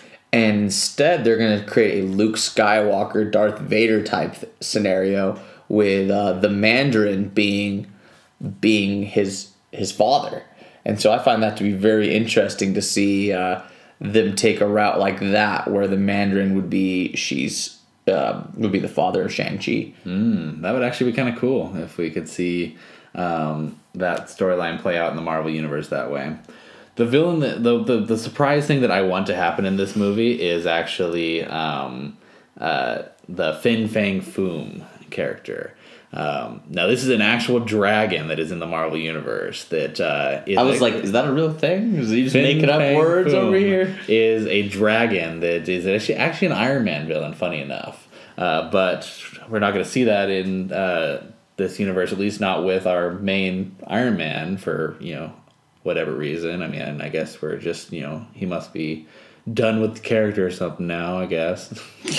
[SPEAKER 2] and instead they're going to create a Luke Skywalker, Darth Vader type scenario. With uh, the Mandarin being being his his father, and so I find that to be very interesting to see uh, them take a route like that, where the Mandarin would be she's uh, would be the father of Shang-Chi.
[SPEAKER 1] Mm, that would actually be kind of cool if we could see um, that storyline play out in the Marvel universe that way. The villain, that, the, the the surprise thing that I want to happen in this movie is actually um, uh, the Fin Fang Foom character. Um, now, this is an actual dragon that is in the Marvel Universe. That uh, is
[SPEAKER 2] I was
[SPEAKER 1] a,
[SPEAKER 2] like, is that a real thing? Is he just
[SPEAKER 1] Fin
[SPEAKER 2] making up
[SPEAKER 1] Fang
[SPEAKER 2] words
[SPEAKER 1] Foom
[SPEAKER 2] over here?
[SPEAKER 1] Is a dragon that is actually, actually an Iron Man villain, funny enough. Uh, but we're not going to see that in uh, this universe, at least not with our main Iron Man for, you know, whatever reason. I mean, I guess we're just, you know, he must be done with the character or something now, I guess.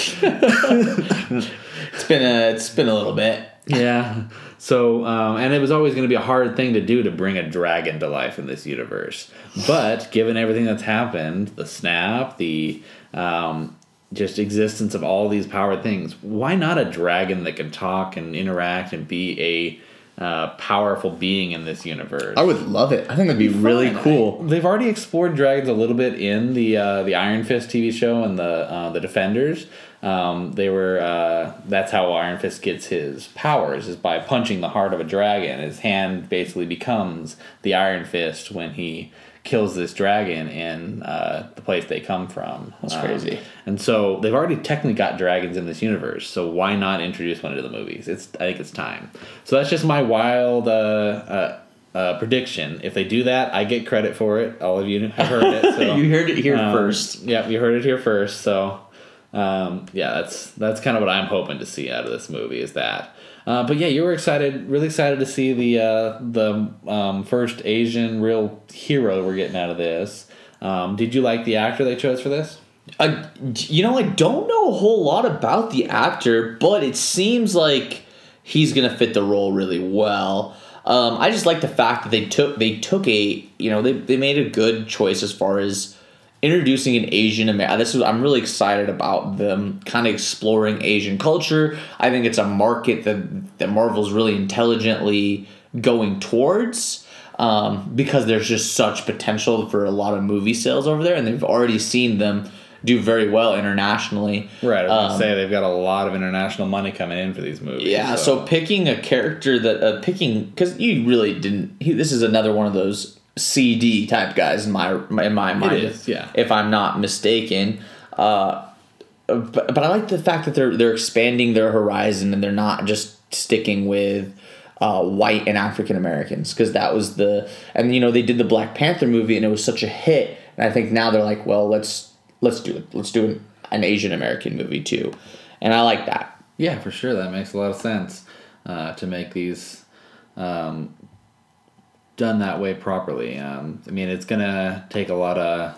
[SPEAKER 2] It's been a, it's been a little bit.
[SPEAKER 1] Yeah. So, um, and it was always going to be a hard thing to do to bring a dragon to life in this universe. But given everything that's happened, the snap, the um, just existence of all these power things, why not a dragon that can talk and interact and be a uh, powerful being in this universe?
[SPEAKER 2] I would love it. I think that'd be really cool.
[SPEAKER 1] They've already explored dragons a little bit in the uh, the Iron Fist T V show and the uh, the Defenders. Um, they were uh, that's how Iron Fist gets his powers, is by punching the heart of a dragon. His hand basically becomes the Iron Fist when he kills this dragon in uh, the place they come from.
[SPEAKER 2] That's
[SPEAKER 1] um,
[SPEAKER 2] crazy.
[SPEAKER 1] And so they've already technically got dragons in this universe. So why not introduce one into the movies? It's I think it's time. So that's just my wild uh, uh, uh, prediction. If they do that, I get credit for it. All of you have heard it. So,
[SPEAKER 2] you heard it here
[SPEAKER 1] um,
[SPEAKER 2] first.
[SPEAKER 1] Yeah, you heard it here first. So um, yeah, that's that's kind of what I'm hoping to see out of this movie is that. Uh, but yeah, you were excited, really excited to see the uh, the um, first Asian real hero we're getting out of this. Um, did you like the actor they chose for this?
[SPEAKER 2] I, you know, I don't know a whole lot about the actor, but it seems like he's gonna fit the role really well. Um, I just like the fact that they took they took a you know they they made a good choice as far as introducing an Asian American. This is I'm really excited about them kind of exploring Asian culture. I think it's a market that that Marvel's really intelligently going towards. Um, because there's just such potential for a lot of movie sales over there, and they've already seen them do very well internationally.
[SPEAKER 1] Right, I was
[SPEAKER 2] um,
[SPEAKER 1] gonna say they've got a lot of international money coming in for these movies.
[SPEAKER 2] Yeah, so, so picking a character that uh, picking because you really didn't. He, this is another one of those C D type guys in my in my mind.
[SPEAKER 1] It is, yeah.
[SPEAKER 2] If I'm not mistaken. Uh, but but I like the fact that they're they're expanding their horizon and they're not just sticking with Uh, white and African Americans, because that was the and you know they did the Black Panther movie and it was such a hit, and I think now they're like, well, let's let's do it let's do an, an Asian American movie too, and I like that.
[SPEAKER 1] Yeah, for sure, that makes a lot of sense uh, to make these um, done that way properly. Um, I mean, it's gonna take a lot of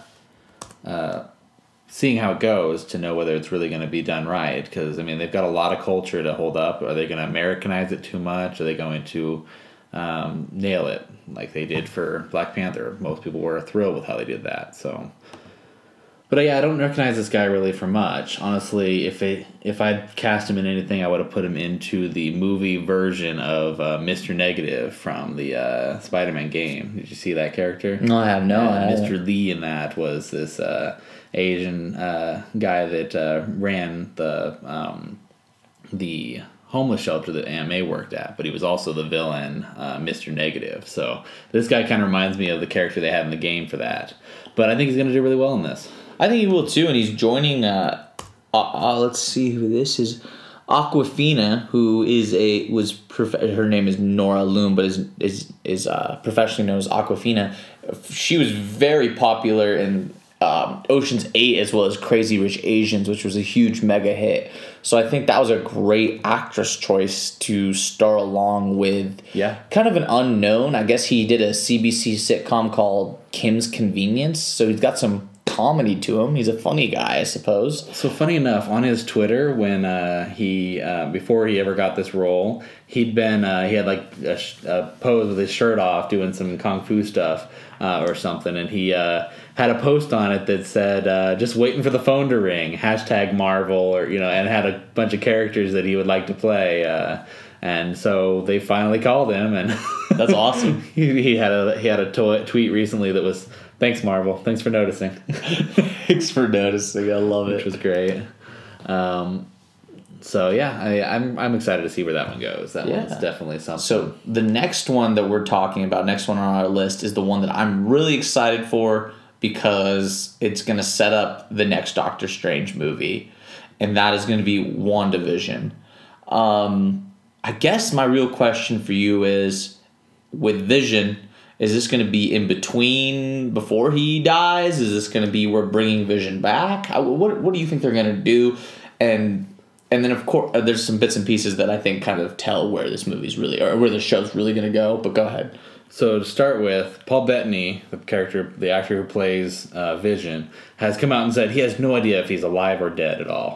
[SPEAKER 1] uh, seeing how it goes to know whether it's really going to be done right, because I mean they've got a lot of culture to hold up. Are they going to Americanize it too much? Are they going to um, nail it like they did for Black Panther? Most people were thrilled with how they did that. So, but uh, yeah, I don't recognize this guy really for much. Honestly, if it if I'd cast him in anything, I would have put him into the movie version of uh, Mister Negative from the uh, Spider-Man game. Did you see that character?
[SPEAKER 2] No, I have no.
[SPEAKER 1] Uh,
[SPEAKER 2] I
[SPEAKER 1] Mister Lee in that was this Uh, Asian uh, guy that uh, ran the um, the homeless shelter that Aunt May worked at, but he was also the villain, uh, Mister Negative. So this guy kind of reminds me of the character they had in the game for that. But I think he's going to do really well in this.
[SPEAKER 2] I think he will too, and he's joining. Uh, uh, uh, let's see who this is. Awkwafina, who is a was prof- her name is Nora Loom, but is is is uh, professionally known as Awkwafina. She was very popular in Um, Ocean's eight as well as Crazy Rich Asians, which was a huge mega hit. So I think that was a great actress choice to star along with.
[SPEAKER 1] Yeah.
[SPEAKER 2] Kind of an unknown. I guess he did a C B C sitcom called Kim's Convenience, so he's got some comedy to him. He's a funny guy, I suppose.
[SPEAKER 1] So funny enough, on his Twitter, when uh, he uh, before he ever got this role, he'd been uh, he had like a, a pose with his shirt off doing some kung fu stuff uh, or something, and he uh, had a post on it that said uh, just waiting for the phone to ring, hashtag Marvel, or you know, and had a bunch of characters that he would like to play. Uh, And so they finally called him, and
[SPEAKER 2] that's awesome.
[SPEAKER 1] he, he had a he had a to- tweet recently that was, "Thanks Marvel, thanks for noticing."
[SPEAKER 2] Thanks for noticing. I love it.
[SPEAKER 1] Which was great. Um, so yeah, I, I'm I'm excited to see where that one goes. That
[SPEAKER 2] Yeah.
[SPEAKER 1] one's definitely something.
[SPEAKER 2] So the next one that we're talking about, next one on our list, is the one that I'm really excited for because it's going to set up the next Doctor Strange movie, and that is going to be WandaVision. Um, I guess my real question for you is, with Vision, is this going to be in between before he dies? Is this going to be we're bringing Vision back? How, what What do you think they're going to do? And and then of course there's some bits and pieces that I think kind of tell where this movie's really or where the show's really going to go. But go ahead.
[SPEAKER 1] So to start with, Paul Bettany, the character, the actor who plays uh, Vision, has come out and said he has no idea if he's alive or dead at all.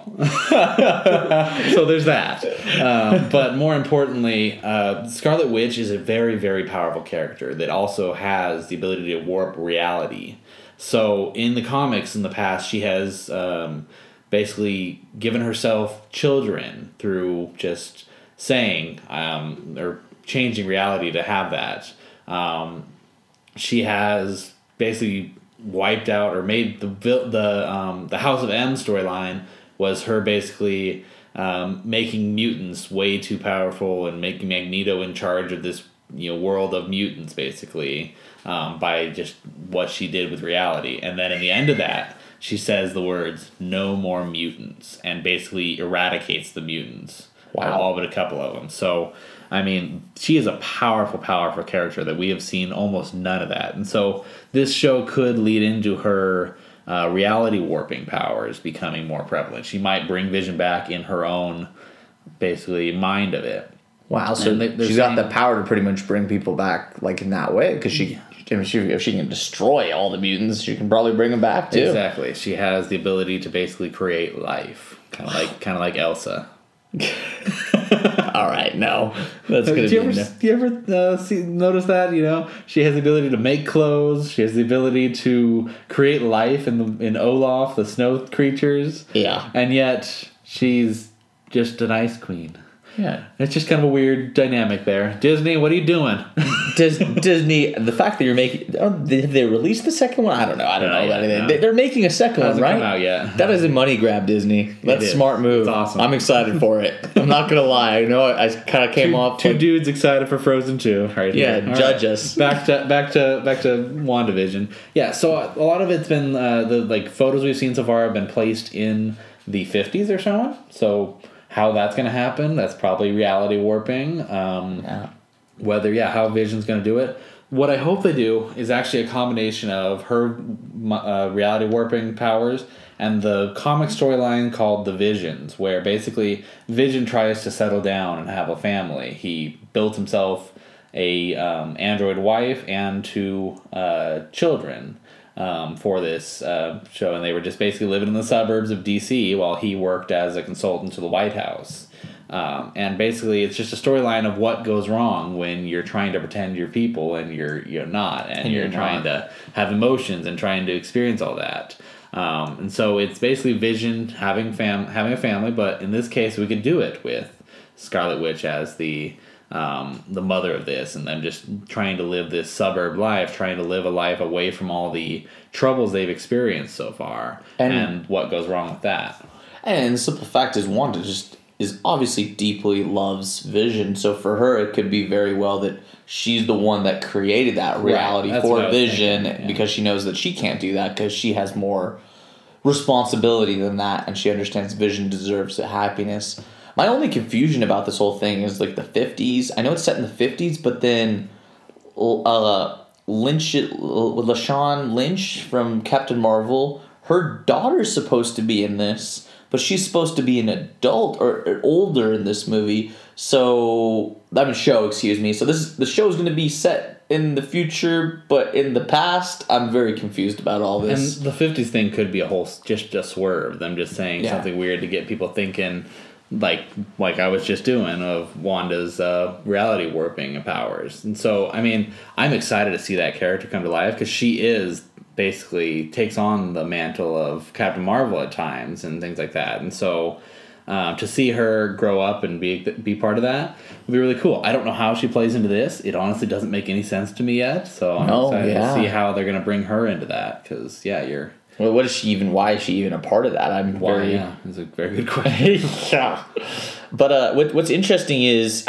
[SPEAKER 1] So there's that. Um, but more importantly, uh, Scarlet Witch is a very, very powerful character that also has the ability to warp reality. So in the comics in the past, she has um, basically given herself children through just saying um, or changing reality to have that. Um, she has basically wiped out or made the the um, the House of M storyline was her basically um, making mutants way too powerful and making Magneto in charge of this, you know, world of mutants basically um, by just what she did with reality. And then in the end of that, she says the words "no more mutants" and basically eradicates the mutants.
[SPEAKER 2] Wow.
[SPEAKER 1] All but a couple of them. So, I mean, she is a powerful, powerful character that we have seen almost none of that. And so this show could lead into her uh, reality warping powers becoming more prevalent. She might bring Vision back in her own, basically, mind of it.
[SPEAKER 2] Wow, so
[SPEAKER 1] they,
[SPEAKER 2] she's got the power to pretty much bring people back, like, in that way, because she, I mean, she, if she can destroy all the mutants, she can probably bring them back, too.
[SPEAKER 1] Exactly. She has the ability to basically create life, kind of like kind of like Elsa.
[SPEAKER 2] All right, no, that's gonna
[SPEAKER 1] do you
[SPEAKER 2] be
[SPEAKER 1] ever,
[SPEAKER 2] no.
[SPEAKER 1] do you ever uh, see, notice that? You know, she has the ability to make clothes. She has the ability to create life in the in Olaf, the snow creatures.
[SPEAKER 2] Yeah,
[SPEAKER 1] and yet she's just an ice queen.
[SPEAKER 2] Yeah,
[SPEAKER 1] it's just kind of a weird dynamic there. Disney, what are you doing?
[SPEAKER 2] Dis- Disney, the fact that you're making, oh, did they release the second one? I don't know. I don't
[SPEAKER 1] No,
[SPEAKER 2] know about
[SPEAKER 1] yeah,
[SPEAKER 2] anything.
[SPEAKER 1] no.
[SPEAKER 2] They're making a second
[SPEAKER 1] Hasn't
[SPEAKER 2] one, right?
[SPEAKER 1] come out yet.
[SPEAKER 2] That is a money grab, Disney. That's a
[SPEAKER 1] is.
[SPEAKER 2] smart move.
[SPEAKER 1] It's awesome.
[SPEAKER 2] I'm excited for it. I'm not gonna lie. I know I kind of came
[SPEAKER 1] two,
[SPEAKER 2] off
[SPEAKER 1] two
[SPEAKER 2] like,
[SPEAKER 1] dudes excited for Frozen two. Right
[SPEAKER 2] Yeah,
[SPEAKER 1] here. All
[SPEAKER 2] judge
[SPEAKER 1] right.
[SPEAKER 2] us.
[SPEAKER 1] Back to back to back to WandaVision. Yeah, so a lot of it's been uh, the like photos we've seen so far have been placed in the fifties or so. So how that's going to happen, that's probably reality warping. Um,
[SPEAKER 2] yeah.
[SPEAKER 1] Whether, yeah, how Vision's going to do it. What I hope they do is actually a combination of her uh, reality warping powers and the comic storyline called The Visions, where basically Vision tries to settle down and have a family. He built himself a um, android wife and two uh, children. Um, for this uh, show, and they were just basically living in the suburbs of D C while he worked as a consultant to the White House. Um, and basically, it's just a storyline of what goes wrong when you're trying to pretend you're people and you're you're not, and,
[SPEAKER 2] And
[SPEAKER 1] you're,
[SPEAKER 2] you're
[SPEAKER 1] trying
[SPEAKER 2] not.
[SPEAKER 1] to have emotions and trying to experience all that. Um, and so it's basically Vision having fam having a family, but in this case, we could do it with Scarlet Witch as the Um, the mother of this, and them just trying to live this suburb life, trying to live a life away from all the troubles they've experienced so far,
[SPEAKER 2] And-
[SPEAKER 1] and, what goes wrong with that.
[SPEAKER 2] And the simple fact is, Wanda just is obviously deeply loves Vision. So for her, it could be very well that she's the one that created that reality
[SPEAKER 1] that's
[SPEAKER 2] for
[SPEAKER 1] what I was
[SPEAKER 2] Vision,
[SPEAKER 1] thinking, yeah.
[SPEAKER 2] because she knows that she can't do that because she has more responsibility than that, and she understands Vision deserves the happiness. My only confusion about this whole thing is like the fifties. I know it's set in the fifties, but then uh, Lynch, LaShawn Lynch from Captain Marvel, her daughter's supposed to be in this, but she's supposed to be an adult or, or older in this movie. So I mean, show, excuse me. So this is, the show is going to be set in the future, but in the past. I'm very confused about all this.
[SPEAKER 1] And the fifties thing could be a whole just a swerve, them just saying
[SPEAKER 2] Yeah.
[SPEAKER 1] something weird to get people thinking. Like like I was just doing of Wanda's uh, reality warping powers. And so, I mean, I'm excited to see that character come to life because she is basically takes on the mantle of Captain Marvel at times and things like that. And so um, to see her grow up and be be part of that would be really cool. I don't know how she plays into this. It honestly doesn't make any sense to me yet. So I'm
[SPEAKER 2] No,
[SPEAKER 1] excited
[SPEAKER 2] yeah.
[SPEAKER 1] to see how they're going to bring her into that because, yeah, you're...
[SPEAKER 2] Well, what is she even? Why is she even a part of that? I'm
[SPEAKER 1] Why,
[SPEAKER 2] very
[SPEAKER 1] yeah, it's a very good question.
[SPEAKER 2] yeah. But uh, what what's interesting is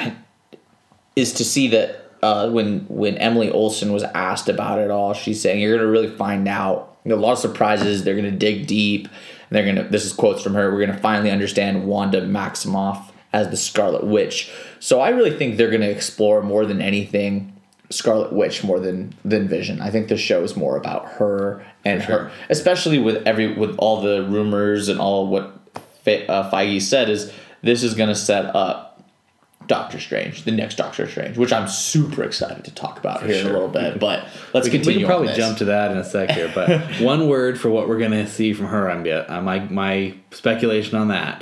[SPEAKER 2] is to see that uh, when when Emily Olsen was asked about it all, she's saying you're gonna really find out. You know, a lot of surprises. They're gonna dig deep. And they're gonna. This is quotes from her. We're gonna finally understand Wanda Maximoff as the Scarlet Witch. So I really think they're going to explore more than anything Scarlet Witch more than than Vision. I think the show is more about her and
[SPEAKER 1] For sure.
[SPEAKER 2] her, especially with every with all the rumors and all what Fe- uh, Feige said is this is going to set up Doctor Strange, the next Doctor Strange, which I'm super excited to talk about
[SPEAKER 1] For
[SPEAKER 2] here in
[SPEAKER 1] sure.
[SPEAKER 2] a little bit. But let's
[SPEAKER 1] we can,
[SPEAKER 2] continue.
[SPEAKER 1] we can probably
[SPEAKER 2] on this.
[SPEAKER 1] jump to that in a sec here, but one word for what we're going to see from her. I'm get uh, my my speculation on that: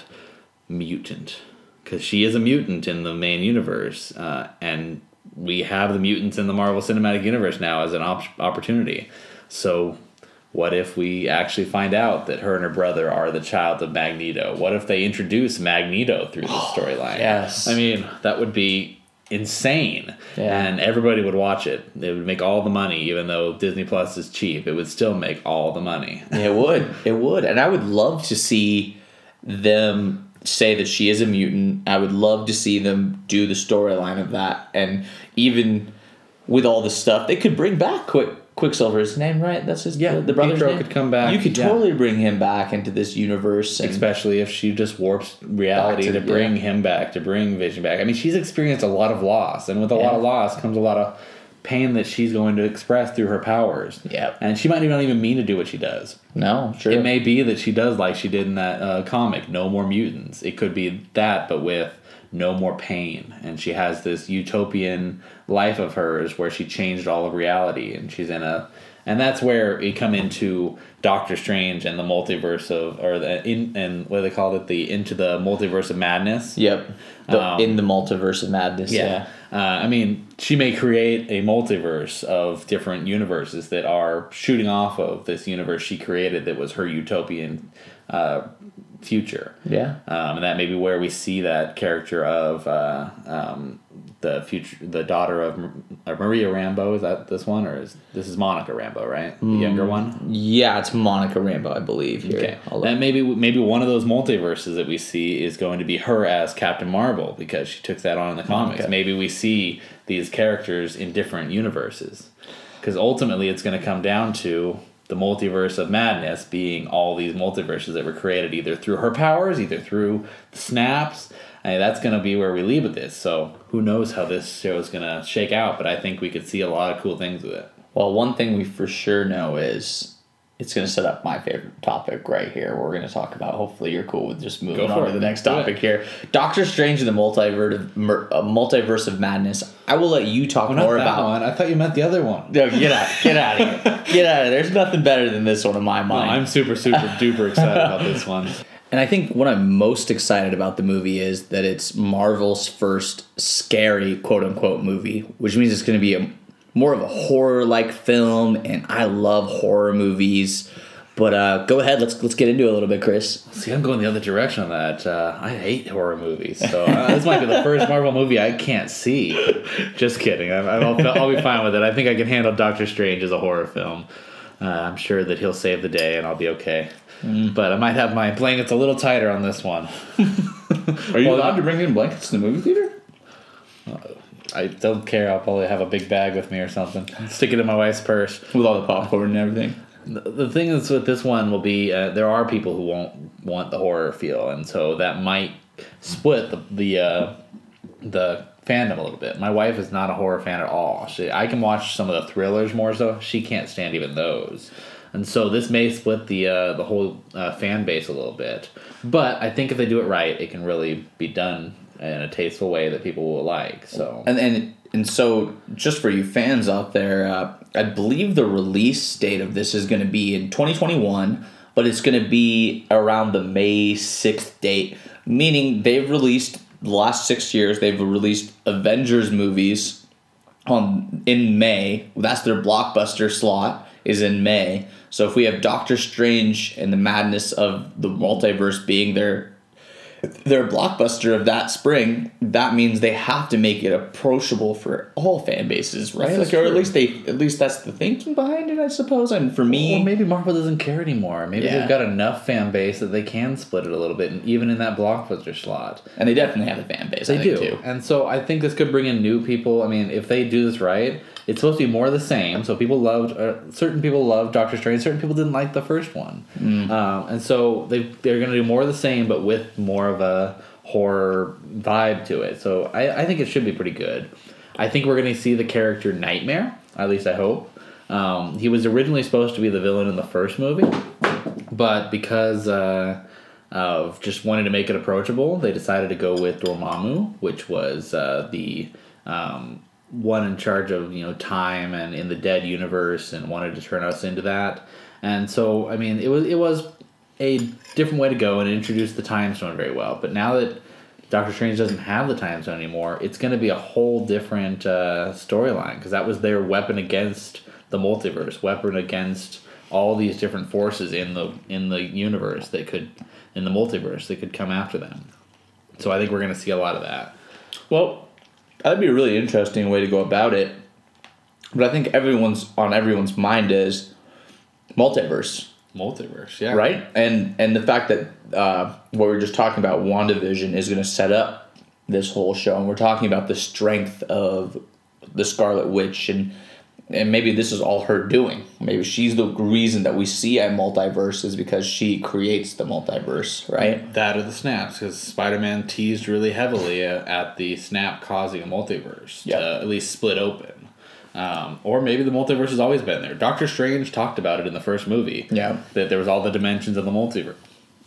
[SPEAKER 1] mutant, because she is a mutant in the main universe, uh, and we have the mutants in the Marvel Cinematic Universe now as an op- opportunity. So, what if we actually find out that her and her brother are the child of Magneto? What if they introduce Magneto through the storyline?
[SPEAKER 2] yes.
[SPEAKER 1] I mean, that would be insane.
[SPEAKER 2] Yeah.
[SPEAKER 1] And everybody would watch it. It would make all the money, even though Disney Plus is cheap. It would still make all the money.
[SPEAKER 2] It would. It would. And I would love to see them say that she is a mutant. I would love to see them do the storyline of that. And even with all the stuff, they could bring back Quick Quicksilver's name, right? That's his
[SPEAKER 1] Yeah,
[SPEAKER 2] the, the brother's
[SPEAKER 1] Pietro
[SPEAKER 2] name?
[SPEAKER 1] could come back,
[SPEAKER 2] You could
[SPEAKER 1] yeah.
[SPEAKER 2] totally bring him back into this universe. And
[SPEAKER 1] Especially if she just warps reality
[SPEAKER 2] Back
[SPEAKER 1] to,
[SPEAKER 2] to-
[SPEAKER 1] bring
[SPEAKER 2] yeah.
[SPEAKER 1] him back, to bring Vision back. I mean, she's experienced a lot of loss. And with a lot
[SPEAKER 2] Yeah.
[SPEAKER 1] of loss comes a lot of pain that she's going to express through her powers.
[SPEAKER 2] Yep.
[SPEAKER 1] And she might not even mean to do what she does.
[SPEAKER 2] No, sure.
[SPEAKER 1] It may be that she does like she did in that uh, comic, No More Mutants. It could be that, but with no more pain. And she has this utopian life of hers where she changed all of reality, and she's in a... And that's where we come into Doctor Strange and the multiverse of... Or the in and what do they call it? The Into the Multiverse of Madness.
[SPEAKER 2] Yep. The,
[SPEAKER 1] Um,
[SPEAKER 2] in the multiverse of madness. Yeah.
[SPEAKER 1] Uh, I mean, she may create a multiverse of different universes that are shooting off of this universe she created that was her utopian uh, future.
[SPEAKER 2] Yeah.
[SPEAKER 1] Um, and that may be where we see that character of uh, um, the future, the daughter of Mar- uh, Maria Rambeau. Is that this one, or is this is Monica Rambeau, right? The younger one.
[SPEAKER 2] Yeah, it's Monica Rambeau, I believe. Here.
[SPEAKER 1] Okay,
[SPEAKER 2] I'll look.
[SPEAKER 1] and maybe maybe one of those multiverses that we see is going to be her as Captain Marvel because she took that on in the comics.
[SPEAKER 2] Okay.
[SPEAKER 1] Maybe we see these characters in different universes, because ultimately it's going to come down to the multiverse of madness being all these multiverses that were created either through her powers, either through the snaps. And that's going to be where we leave with this. So who knows how this show is going to shake out, but I think we could see a lot of cool things with it.
[SPEAKER 2] Well, one thing we for sure know is it's going to set up my favorite topic right here. We're going to talk about. Hopefully, you're cool with just moving
[SPEAKER 1] Go
[SPEAKER 2] on
[SPEAKER 1] for
[SPEAKER 2] to
[SPEAKER 1] it.
[SPEAKER 2] the next
[SPEAKER 1] Do
[SPEAKER 2] topic
[SPEAKER 1] it.
[SPEAKER 2] here. Doctor Strange and the multiverse of mer- uh, multiverse of madness. I will let you talk
[SPEAKER 1] Oh, not
[SPEAKER 2] more
[SPEAKER 1] that
[SPEAKER 2] about.
[SPEAKER 1] one. I thought you meant the other one.
[SPEAKER 2] No, get out, get out of here, get out of here. There's nothing better than this one in my
[SPEAKER 1] No,
[SPEAKER 2] mind.
[SPEAKER 1] I'm super, super duper excited about this one.
[SPEAKER 2] And I think what I'm most excited about the movie is that it's Marvel's first scary quote unquote movie, which means it's going to be a more of a horror like film, and I love horror movies. But uh, go ahead, let's let's get into it a little bit, Chris.
[SPEAKER 1] See, I'm going the other direction on that. Uh, I hate horror movies, so uh, this might be the first Marvel movie I can't see. Just kidding. I, I'll, I'll be fine with it. I think I can handle Doctor Strange as a horror film. Uh, I'm sure that he'll save the day, and I'll be okay. Mm. But I might have my blankets a little tighter on this one.
[SPEAKER 2] Are you
[SPEAKER 1] Well,
[SPEAKER 2] allowed to bring in blankets to the movie theater?
[SPEAKER 1] I don't care. I'll probably have a big bag with me or something. Stick it in my wife's purse.
[SPEAKER 2] With all the popcorn and everything?
[SPEAKER 1] The, the thing is with this one will be uh, there are people who won't want the horror feel, and so that might split the the uh, the fandom a little bit. My wife is not a horror fan at all. She I can watch some of the thrillers more so. She can't stand even those. And so this may split the uh, the whole uh, fan base a little bit. But I think if they do it right, it can really be done in a tasteful way that people will like. So
[SPEAKER 2] And and and so just for you fans out there, uh, I believe the release date of this is going to be in twenty twenty-one, but it's going to be around the May sixth date, meaning they've released the last six years. They've released Avengers movies on in May. That's their blockbuster slot is in May. So if we have Doctor Strange and the madness of the multiverse being their their blockbuster of that spring, that means they have to make it approachable for all fan bases, right?
[SPEAKER 1] That's
[SPEAKER 2] Like, or at
[SPEAKER 1] true.
[SPEAKER 2] least they, at least that's the thinking behind it, I suppose. And for me,
[SPEAKER 1] Or maybe Marvel doesn't care anymore. Maybe
[SPEAKER 2] Yeah.
[SPEAKER 1] they've got enough fan base that they can split it a little bit, and even in that blockbuster slot.
[SPEAKER 2] and they definitely have the fan base.
[SPEAKER 1] They
[SPEAKER 2] I think,
[SPEAKER 1] do.
[SPEAKER 2] too.
[SPEAKER 1] And so I think this could bring in new people. I mean, if they do this right, it's supposed to be more of the same. So people loved, uh, certain people loved Doctor Strange, certain people didn't like the first one.
[SPEAKER 2] Mm.
[SPEAKER 1] Um, and so they, they're going to do more of the same, but with more of a horror vibe to it. So I, I think it should be pretty good. I think we're going to see the character Nightmare, at least I hope. Um, he was originally supposed to be the villain in the first movie, but because uh, of just wanting to make it approachable, they decided to go with Dormammu, which was uh, the um, one in charge of, you know, time and in the Dead universe, and wanted to turn us into that. And so, I mean, it was it was a different way to go, and it introduced the Time Stone very well. But now that Doctor Strange doesn't have the Time Stone anymore, it's going to be a whole different uh, storyline, because that was their weapon against the multiverse, weapon against all these different forces in the in the universe that could, in the multiverse, that could come after them. So I think we're going to see a lot of that.
[SPEAKER 2] Well, that'd be a really interesting way to go about it. But I think everyone's on everyone's mind is multiverse.
[SPEAKER 1] Multiverse, yeah.
[SPEAKER 2] Right? And and the fact that uh, what we were just talking about, WandaVision, is going to set up this whole show. And we're talking about the strength of the Scarlet Witch. And, and maybe this is all her doing. Maybe she's the reason that we see a multiverse is because she creates the multiverse, right?
[SPEAKER 1] That or the snaps, because Spider-Man teased really heavily at, at the snap causing a multiverse
[SPEAKER 2] Yep.
[SPEAKER 1] to at least split open. Um, or maybe the multiverse has always been there. Doctor Strange talked about it in the first movie.
[SPEAKER 2] Yeah.
[SPEAKER 1] That there was all the dimensions of the multiverse.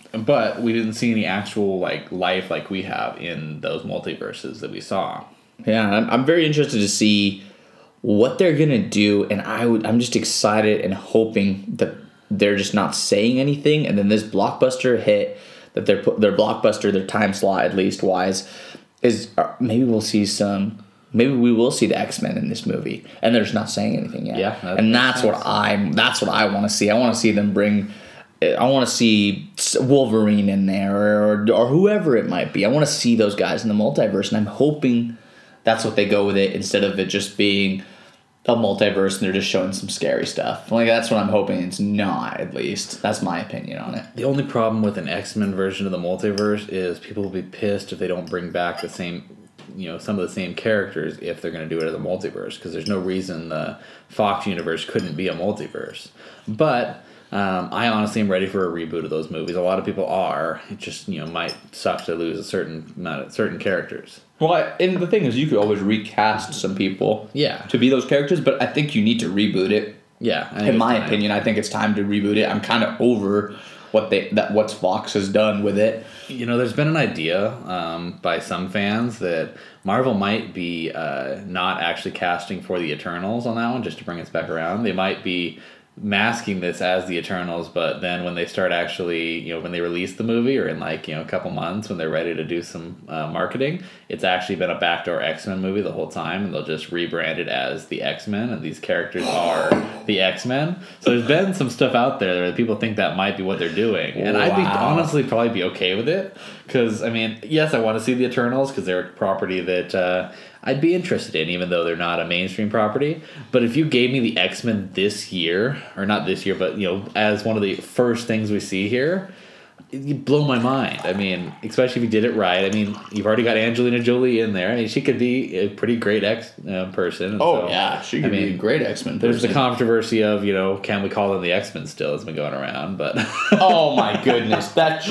[SPEAKER 1] But we didn't see any actual like life like we have in those multiverses that we saw.
[SPEAKER 2] Yeah, I'm, I'm very interested to see what they're going to do. And I would, I'm just excited and hoping that they're just not saying anything. And then this blockbuster hit, that they're put, their blockbuster, their time slot at least wise, is uh, maybe we'll see some... Maybe we will see the X-Men in this movie, and they're just not saying anything yet.
[SPEAKER 1] Yeah, that
[SPEAKER 2] and that's
[SPEAKER 1] makes
[SPEAKER 2] what
[SPEAKER 1] sense.
[SPEAKER 2] I'm. That's what I want to see. I want to see them bring. I want to see Wolverine in there, or or whoever it might be. I want to see those guys in the multiverse, and I'm hoping that's what they go with it instead of it just being a multiverse and they're just showing some scary stuff. Like that's what I'm hoping. It's not, at least. That's my opinion on it.
[SPEAKER 1] The only problem with an X-Men version of the multiverse is people will be pissed if they don't bring back the same, you know, some of the same characters if they're going to do it as a multiverse, because there's no reason the Fox universe couldn't be a multiverse. But um, I honestly am ready for a reboot of those movies. A lot of people are. It just, you know, might suck to lose a certain amount of certain characters.
[SPEAKER 2] Well, I, and the thing is, you could always recast some people,
[SPEAKER 1] Yeah.
[SPEAKER 2] to be those characters. But I think you need to reboot it.
[SPEAKER 1] Yeah, I think
[SPEAKER 2] In
[SPEAKER 1] it's
[SPEAKER 2] my
[SPEAKER 1] time.
[SPEAKER 2] opinion, I think it's time to reboot it. I'm kind of over what they that what Fox has done with it.
[SPEAKER 1] You know, there's been an idea um, by some fans that Marvel might be uh, not actually casting for the Eternals on that one, just to bring us back around. They might be masking this as the Eternals, but then when they start actually, you know, when they release the movie, or in like, you know, a couple months when they're ready to do some uh, marketing, it's actually been a backdoor X-Men movie the whole time, and they'll just rebrand it as the X-Men, and these characters are the X-Men. So there's been some stuff out there that people think that might be what they're doing, and I'd be
[SPEAKER 2] Wow.
[SPEAKER 1] honestly probably be okay with it, because I mean, yes, I want to see the Eternals because they're a property that uh, I'd be interested in, even though they're not a mainstream property. But if you gave me the X-Men this year, or not this year, but, you know, as one of the first things we see here, you'd blow my mind. I mean, especially if you did it right. I mean, you've already got Angelina Jolie in there. I mean, she could be a pretty great X uh, person. And
[SPEAKER 2] Oh
[SPEAKER 1] so,
[SPEAKER 2] yeah, she could
[SPEAKER 1] I mean,
[SPEAKER 2] be a great X-Men.
[SPEAKER 1] There's the
[SPEAKER 2] person.
[SPEAKER 1] controversy of, you know, can we call them the X-Men still? It's been going around, but
[SPEAKER 2] Oh my goodness, that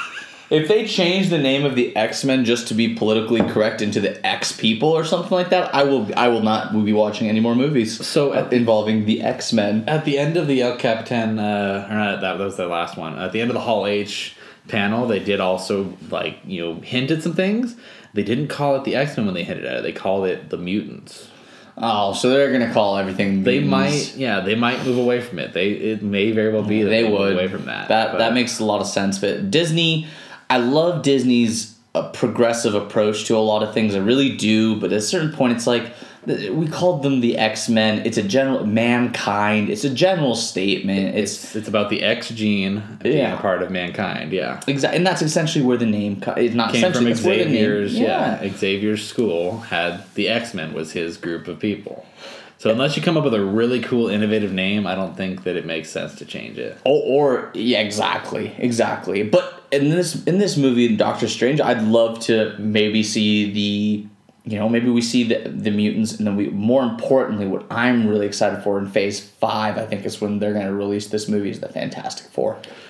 [SPEAKER 2] if they change the name of the X-Men just to be politically correct into the X people or something like that, I will I will not will be watching any more movies.
[SPEAKER 1] So at the-
[SPEAKER 2] involving the X-Men.
[SPEAKER 1] At the end of the El Capitan, uh, or not, that, that was the last one. At the end of the Hall H panel, they did also, like, you know, hint at some things. They didn't call it the X-Men when they hinted at it. They called it the Mutants.
[SPEAKER 2] Oh, so they're gonna call everything.
[SPEAKER 1] They
[SPEAKER 2] mutants.
[SPEAKER 1] might, yeah, they might move away from it. They it may very well be that
[SPEAKER 2] They
[SPEAKER 1] they, move
[SPEAKER 2] would
[SPEAKER 1] away from that.
[SPEAKER 2] That
[SPEAKER 1] but-
[SPEAKER 2] that makes a lot of sense. But Disney, I love Disney's uh, progressive approach to a lot of things. I really do. But at a certain point, it's like th- we called them the X-Men. It's a general mankind. It's a general statement. It's
[SPEAKER 1] It's it's about the X gene being
[SPEAKER 2] Yeah.
[SPEAKER 1] a part of mankind. Yeah,
[SPEAKER 2] exactly, and that's essentially where the name co- it's not
[SPEAKER 1] came from
[SPEAKER 2] essentially it's where the name-
[SPEAKER 1] Xavier's. Yeah. Xavier's school had the X-Men was his group of people. So unless you come up with a really cool, innovative name, I don't think that it makes sense to change it.
[SPEAKER 2] Or, or yeah, exactly, exactly. But in this in this movie, Doctor Strange, I'd love to maybe see the, you know, maybe we see the the mutants, and then we, more importantly, what I'm really excited for in Phase Five, I think, is when they're going to release this movie is the Fantastic Four.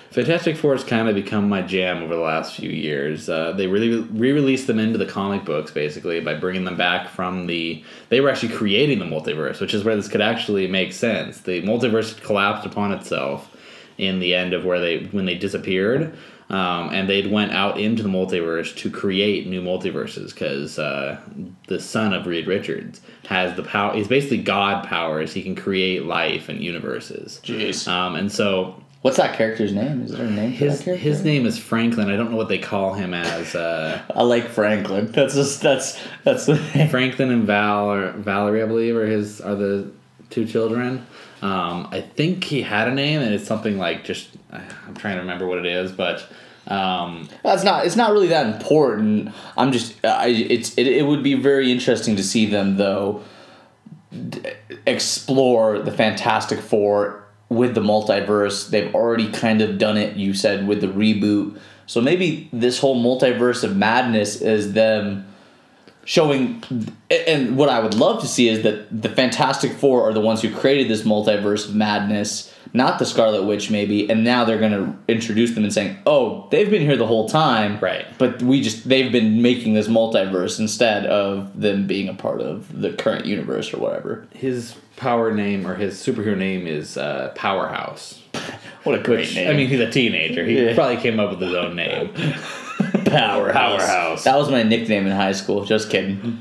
[SPEAKER 1] Fantastic Four has kind of become my jam over the last few years. Uh, they really re-released them into the comic books, basically, by bringing them back from the... They were actually creating the multiverse, which is where this could actually make sense. The multiverse collapsed upon itself in the end of where they when they disappeared, um, and they went out into the multiverse to create new multiverses, because uh, the son of Reed Richards has the power... He's basically God powers. He can create life and universes.
[SPEAKER 2] Jeez.
[SPEAKER 1] Um, and so...
[SPEAKER 2] What's that character's name? Is there a name for
[SPEAKER 1] His
[SPEAKER 2] that character?
[SPEAKER 1] his name is Franklin. I don't know what they call him as. Uh,
[SPEAKER 2] I like Franklin. That's just that's that's the name.
[SPEAKER 1] Franklin and Val or Valerie, I believe, are his are the two children. Um, I think he had a name, and it's something like just I'm trying to remember what it is, but um,
[SPEAKER 2] That's not. It's not really that important. I'm just. I. It's. It, it would be very interesting to see them though d- explore the Fantastic Four with the multiverse. They've already kind of done it, you said, with the reboot. So maybe this whole multiverse of madness is them showing... And what I would love to see is that the Fantastic Four are the ones who created this multiverse of madness, not the Scarlet Witch, maybe, and now they're going to introduce them and saying, oh, they've been here the whole time,
[SPEAKER 1] Right.
[SPEAKER 2] but we just they've been making this multiverse instead of them being a part of the current universe or whatever.
[SPEAKER 1] his power name or his superhero name is uh, Powerhouse.
[SPEAKER 2] What a great
[SPEAKER 1] Which,
[SPEAKER 2] name.
[SPEAKER 1] I mean, he's a teenager. He
[SPEAKER 2] Yeah.
[SPEAKER 1] probably came up with his own name.
[SPEAKER 2] Powerhouse.
[SPEAKER 1] Powerhouse.
[SPEAKER 2] That was my nickname in high school. Just kidding.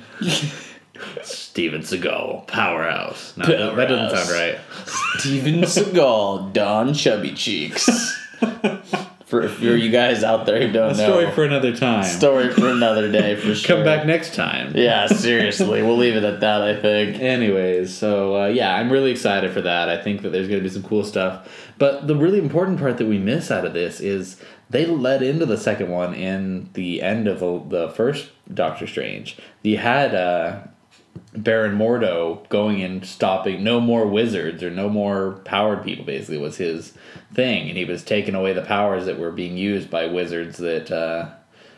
[SPEAKER 1] Steven Seagal, Powerhouse. No, that- that doesn't
[SPEAKER 2] Powerhouse.
[SPEAKER 1] sound right.
[SPEAKER 2] Steven Seagal, Don Chubby Cheeks. For, for you guys out there who don't
[SPEAKER 1] A
[SPEAKER 2] know.
[SPEAKER 1] story for another time.
[SPEAKER 2] Story for another day, for sure.
[SPEAKER 1] Come back next time.
[SPEAKER 2] Yeah, seriously. We'll leave it at that, I think.
[SPEAKER 1] Anyways, so uh, yeah, I'm really excited for that. I think that there's going to be some cool stuff. But the really important part that we miss out of this is they led into the second one in the end of the, the first Doctor Strange. You had uh, Baron Mordo going and stopping no more wizards or no more powered people, basically, was his thing. And he was taking away the powers that were being used by wizards that uh,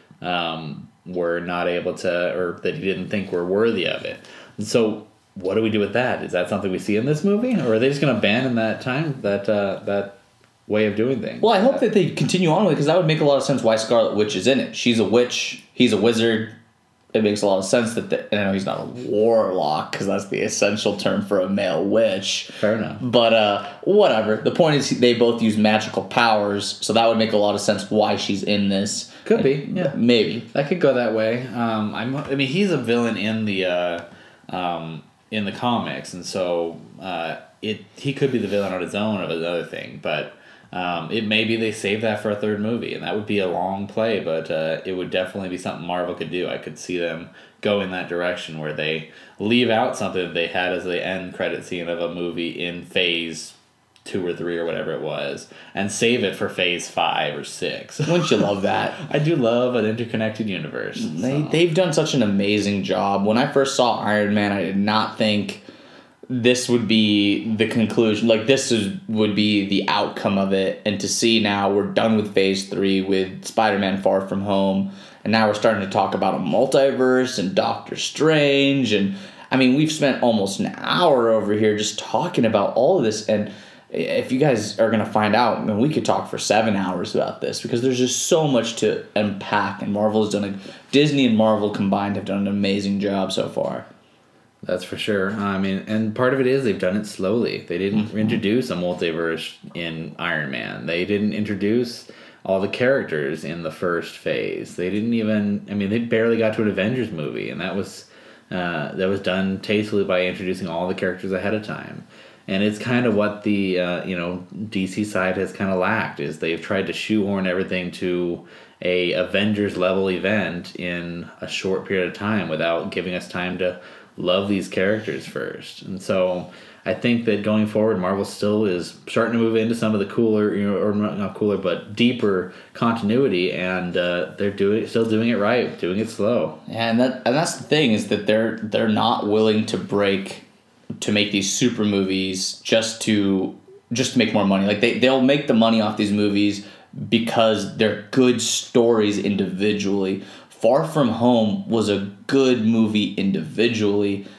[SPEAKER 1] um, were not able to, or that he didn't think were worthy of it. And so what do we do with that? Is that something we see in this movie? Or are they just going to abandon that time, that uh, that way of doing things?
[SPEAKER 2] Well, I hope that they continue on with it, because that would make a lot of sense why Scarlet Witch is in it. She's a witch. He's a wizard. It makes a lot of sense that the, I know he's not a warlock, because that's the essential term for a male witch.
[SPEAKER 1] Fair enough.
[SPEAKER 2] But uh, whatever. The point is they both use magical powers, so that would make a lot of sense why she's in this.
[SPEAKER 1] Could be, yeah.
[SPEAKER 2] Maybe.
[SPEAKER 1] That could go that way. Um, I'm, I mean, he's a villain in the uh, um, in the comics, and so uh, it he could be the villain on his own of another thing. But um, it maybe they save that for a third movie, and that would be a long play. But uh, it would definitely be something Marvel could do. I could see them go in that direction where they leave out something that they had as the end credit scene of a movie in phase two or three or whatever it was, and save it for phase five or six.
[SPEAKER 2] Wouldn't you love that?
[SPEAKER 1] I do love an interconnected universe.
[SPEAKER 2] They,
[SPEAKER 1] so.
[SPEAKER 2] they've done such an amazing job. When I first saw Iron Man, I did not think this would be the conclusion. Like, this is, would be the outcome of it. And to see now we're done with phase three with Spider-Man Far From Home, and now we're starting to talk about a multiverse and Doctor Strange. And, I mean, we've spent almost an hour over here just talking about all of this. And if you guys are going to find out, I mean, we could talk for seven hours about this, because there's just so much to unpack, and Marvel has done a, Disney and Marvel combined have done an amazing job so far.
[SPEAKER 1] That's for sure. I mean, and part of it is they've done it slowly. They didn't mm-hmm. introduce a multiverse in Iron Man. They didn't introduce all the characters in the first phase. They didn't even, I mean, they barely got to an Avengers movie, and that was uh, that was done tastefully by introducing all the characters ahead of time. And it's kind of what the uh, you know D C side has kind of lacked, is they've tried to shoehorn everything to a Avengers level event in a short period of time without giving us time to love these characters first. And so I think that going forward, Marvel still is starting to move into some of the cooler, you know, or not cooler, but deeper continuity, and uh, they're doing still doing it right, doing it slow.
[SPEAKER 2] Yeah, and that and that's the thing, is that they're they're not willing to break. To make these super movies just to just to make more money. Like they, they'll make the money off these movies because they're good stories individually. Far From Home was a good movie individually.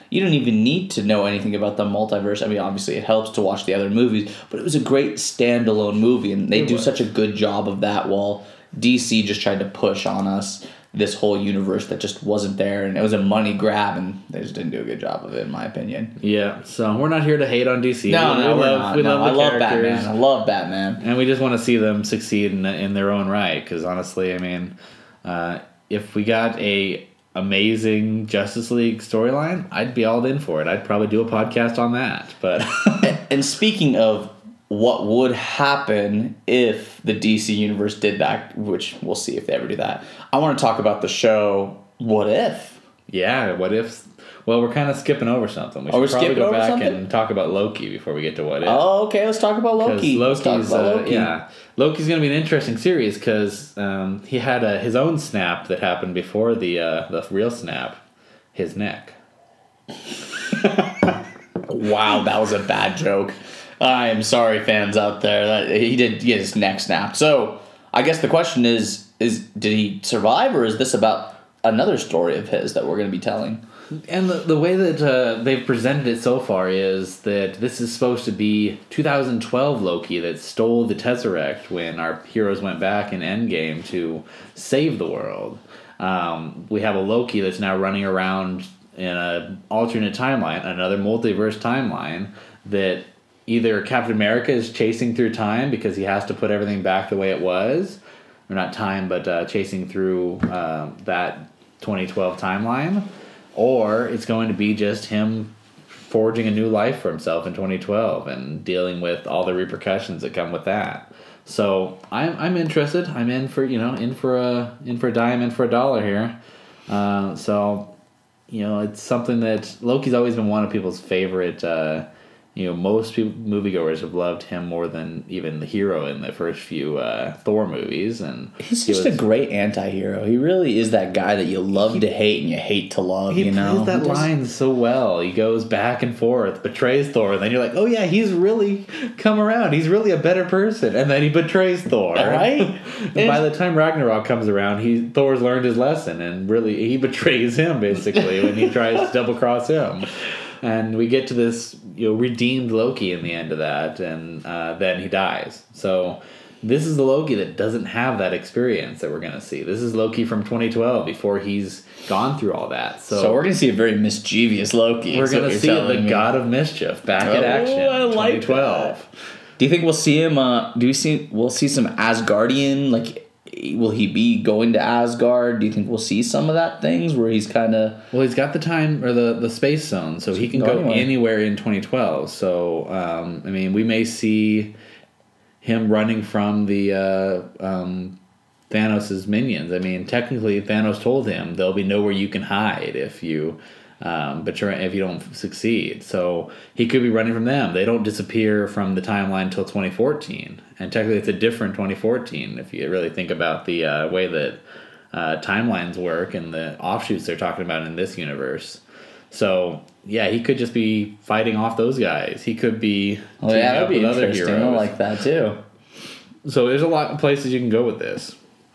[SPEAKER 2] you don't even need to know anything about the multiverse. I mean, obviously it helps to watch the other movies, but it was a great standalone movie, and they
[SPEAKER 1] It
[SPEAKER 2] do
[SPEAKER 1] was.
[SPEAKER 2] such a good job of that, while D C just tried to push on us this whole universe that just wasn't there, and it was a money grab, and they just didn't do a good job of it, in my opinion.
[SPEAKER 1] Yeah, so we're not here to hate on D C.
[SPEAKER 2] No,
[SPEAKER 1] we,
[SPEAKER 2] no,
[SPEAKER 1] we
[SPEAKER 2] we're
[SPEAKER 1] love,
[SPEAKER 2] not.
[SPEAKER 1] We
[SPEAKER 2] no,
[SPEAKER 1] love the
[SPEAKER 2] I love
[SPEAKER 1] characters,
[SPEAKER 2] Batman. I love Batman.
[SPEAKER 1] and we just want to see them succeed in, in their own right. Because honestly, I mean, uh, if we got a amazing Justice League storyline, I'd be all in for it. I'd probably do a podcast on that. But
[SPEAKER 2] And speaking of what would happen if the D C universe did that, which we'll see if they ever do that, I want to talk about the show What If?
[SPEAKER 1] yeah, what if? Well, we're kind of skipping over something. We
[SPEAKER 2] Oh, we're
[SPEAKER 1] should probably
[SPEAKER 2] skipping
[SPEAKER 1] go
[SPEAKER 2] over
[SPEAKER 1] back
[SPEAKER 2] something?
[SPEAKER 1] and talk about Loki before we get to what if.
[SPEAKER 2] Oh, okay, let's talk about Loki. Let's talk
[SPEAKER 1] Loki's,
[SPEAKER 2] about
[SPEAKER 1] uh,
[SPEAKER 2] Loki.
[SPEAKER 1] yeah, Loki's going to be an interesting series because um, he had a, his own snap that happened before the uh, the real snap, his neck.
[SPEAKER 2] Wow, that was a bad joke. I am sorry, fans out there. That he did get his neck snapped. So I guess the question is: is did he survive, or is this about another story of his that we're going to be telling?
[SPEAKER 1] And the, the way that uh, they've presented it so far is that this is supposed to be two thousand twelve Loki that stole the Tesseract when our heroes went back in Endgame to save the world. Um, we have a Loki that's now running around in an alternate timeline, another multiverse timeline, that either Captain America is chasing through time because he has to put everything back the way it was, or not time, but uh, chasing through uh, that twenty twelve timeline, or it's going to be just him forging a new life for himself in twenty twelve and dealing with all the repercussions that come with that. So I'm I'm interested. I'm in for you know in for a in for a dime, in for a dollar here. Uh, so you know it's something that Loki's always been one of people's favorite. Uh, You know, most people, moviegoers have loved him more than even the hero in the first few uh, Thor movies, and
[SPEAKER 2] He's
[SPEAKER 1] he
[SPEAKER 2] just
[SPEAKER 1] was-
[SPEAKER 2] a great anti-hero. He really is that guy that you love
[SPEAKER 1] He-
[SPEAKER 2] to hate and you hate to love.
[SPEAKER 1] He
[SPEAKER 2] you know,
[SPEAKER 1] plays that
[SPEAKER 2] He just-
[SPEAKER 1] line so well. He goes back and forth, betrays Thor, and then you're like, oh yeah, he's really come around. He's really a better person, and then he betrays Thor.
[SPEAKER 2] Right?
[SPEAKER 1] And by the time Ragnarok comes around, he Thor's learned his lesson, and really he betrays him basically when he tries to double cross him. And we get to this, you know, redeemed Loki in the end of that, and uh, then he dies. So this is the Loki that doesn't have that experience that we're going to see. This is Loki from twenty twelve before he's gone through all that. So,
[SPEAKER 2] So we're gonna see a very mischievous Loki.
[SPEAKER 1] we're
[SPEAKER 2] is what
[SPEAKER 1] going to
[SPEAKER 2] you're
[SPEAKER 1] see
[SPEAKER 2] telling
[SPEAKER 1] the
[SPEAKER 2] me.
[SPEAKER 1] God of Mischief back
[SPEAKER 2] Oh,
[SPEAKER 1] in action.
[SPEAKER 2] I like
[SPEAKER 1] twenty twelve.
[SPEAKER 2] Do you think we'll see him? Uh, do we see? We'll see some Asgardian. Like, will he be going to Asgard? Do you think we'll see some of that things where he's kind of?
[SPEAKER 1] Well, he's got the time or the, the space zone, so he can
[SPEAKER 2] Go
[SPEAKER 1] go
[SPEAKER 2] anywhere.
[SPEAKER 1] anywhere in twenty twelve. So, um, I mean, we may see him running from the uh, um, Thanos' minions. I mean, technically, Thanos told him there'll be nowhere you can hide if you um, betray if you don't succeed. So he could be running from them. They don't disappear from the timeline until twenty fourteen, and technically, it's a different twenty fourteen if you really think about the uh, way that uh, timelines work and the offshoots they're talking about in this universe. So yeah, he could just be fighting off those guys. He could be
[SPEAKER 2] Oh
[SPEAKER 1] teaming
[SPEAKER 2] yeah, that'd
[SPEAKER 1] up
[SPEAKER 2] be
[SPEAKER 1] with other
[SPEAKER 2] interesting. I
[SPEAKER 1] heroes.
[SPEAKER 2] like that too.
[SPEAKER 1] So there's a lot of places you can go with this.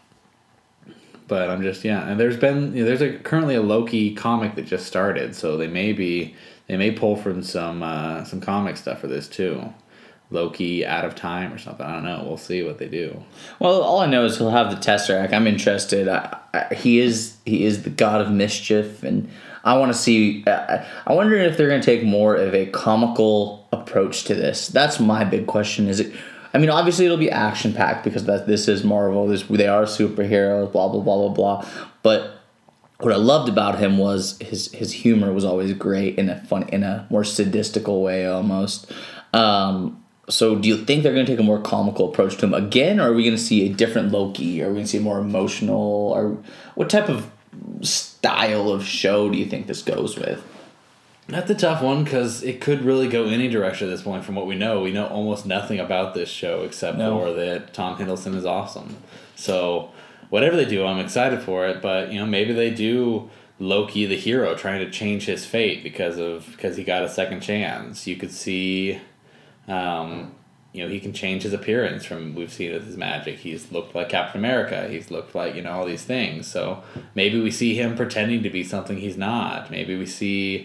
[SPEAKER 1] But I'm just yeah, and there's been you know, there's a currently a Loki comic that just started, so they may be they may pull from some uh, some comic stuff for this too. Loki Out of Time or something. I don't know. We'll see what they do.
[SPEAKER 2] Well, all I know is he'll have the Tesseract. I'm interested. I, I, he is he is the God of Mischief, and I want to see. I, I wonder if they're going to take more of a comical approach to this. That's my big question. Is it? I mean, obviously it'll be action packed because that this is Marvel. This they are superheroes. Blah blah blah blah blah. But what I loved about him was his his humor was always great in a fun in a more sadistical way almost. Um, so do you think they're going to take a more comical approach to him again, or are we going to see a different Loki? Are we going to see a more emotional? Or what type of style of show do you think this goes with?
[SPEAKER 1] That's a tough one because it could really go any direction at this point. From what we know, we know almost nothing about this show except
[SPEAKER 2] No.
[SPEAKER 1] for that Tom Hiddleston is awesome. So whatever they do, I'm excited for it. But you know, maybe they do Loki the hero trying to change his fate because of because he got a second chance. You could see, um, you know, he can change his appearance from we've seen with his magic. He's looked like Captain America. He's looked like you know all these things. So maybe we see him pretending to be something he's not. Maybe we see.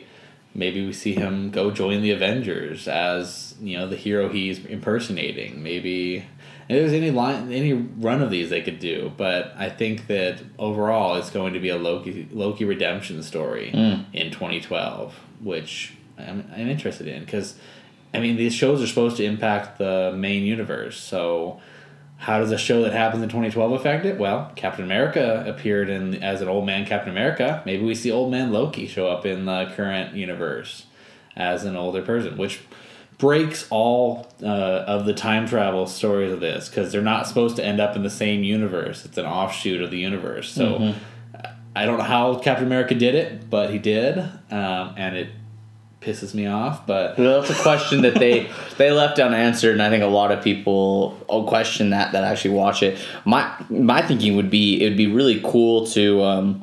[SPEAKER 1] maybe we see him go join the Avengers as, you know, the hero he's impersonating. Maybe if there's any line, any run of these they could do, but I think that overall it's going to be a Loki Loki redemption story mm. in twenty twelve, which I'm I'm interested in because, I mean, these shows are supposed to impact the main universe, so. How does a show that happens in twenty twelve affect it? Well, Captain America appeared in as an old man Captain America. Maybe we see old man Loki show up in the current universe as an older person, which breaks all uh, of the time travel stories of this because they're not supposed to end up in the same universe. It's an offshoot of the universe. So mm-hmm. I don't know how Captain America did it, but he did, um, and it pisses me off, but
[SPEAKER 2] well, that's a question that they they left unanswered, and I think a lot of people will question that that actually watch it. My my thinking would be it would be really cool to, um,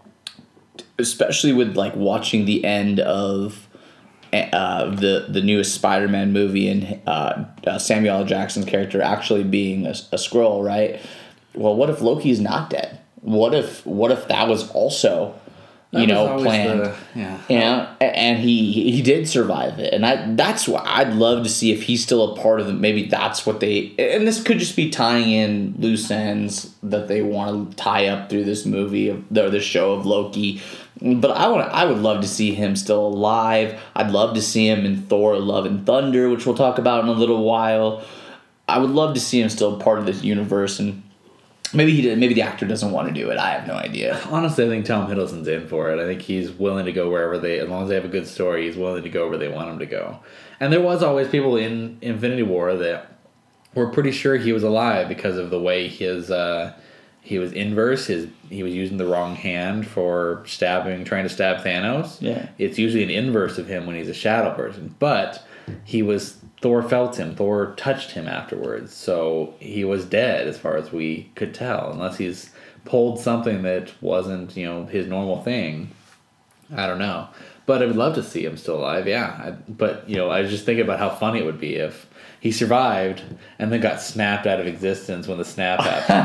[SPEAKER 2] especially with like watching the end of uh, the the newest Spider-Man movie and uh, uh, Samuel L. Jackson's character actually being a, a Skrull, right? Well, what if Loki's not dead? What if what if that was also you that know, planned. The, yeah. You know, and he he did survive it. And I that's what I'd love to see if he's still a part of the maybe that's what they and this could just be tying in loose ends that they want to tie up through this movie of or this show of Loki. But I want I would love to see him still alive. I'd love to see him in Thor Love and Thunder, which we'll talk about in a little while. I would love to see him still part of this universe, and Maybe he did. Maybe the actor doesn't want to do it. I have no idea.
[SPEAKER 1] Honestly, I think Tom Hiddleston's in for it. I think he's willing to go wherever they, as long as they have a good story, he's willing to go where they want him to go. And there was always people in Infinity War that were pretty sure he was alive because of the way his uh, he was inverse. His he was using the wrong hand for stabbing, trying to stab Thanos.
[SPEAKER 2] Yeah,
[SPEAKER 1] it's usually an inverse of him when he's a shadow person, but he was. Thor felt him. Thor touched him afterwards. So he was dead as far as we could tell. Unless he's pulled something that wasn't, you know, his normal thing. I don't know. But I would love to see him still alive, yeah. I, but, you know, I was just thinking about how funny it would be if he survived and then got snapped out of existence when the snap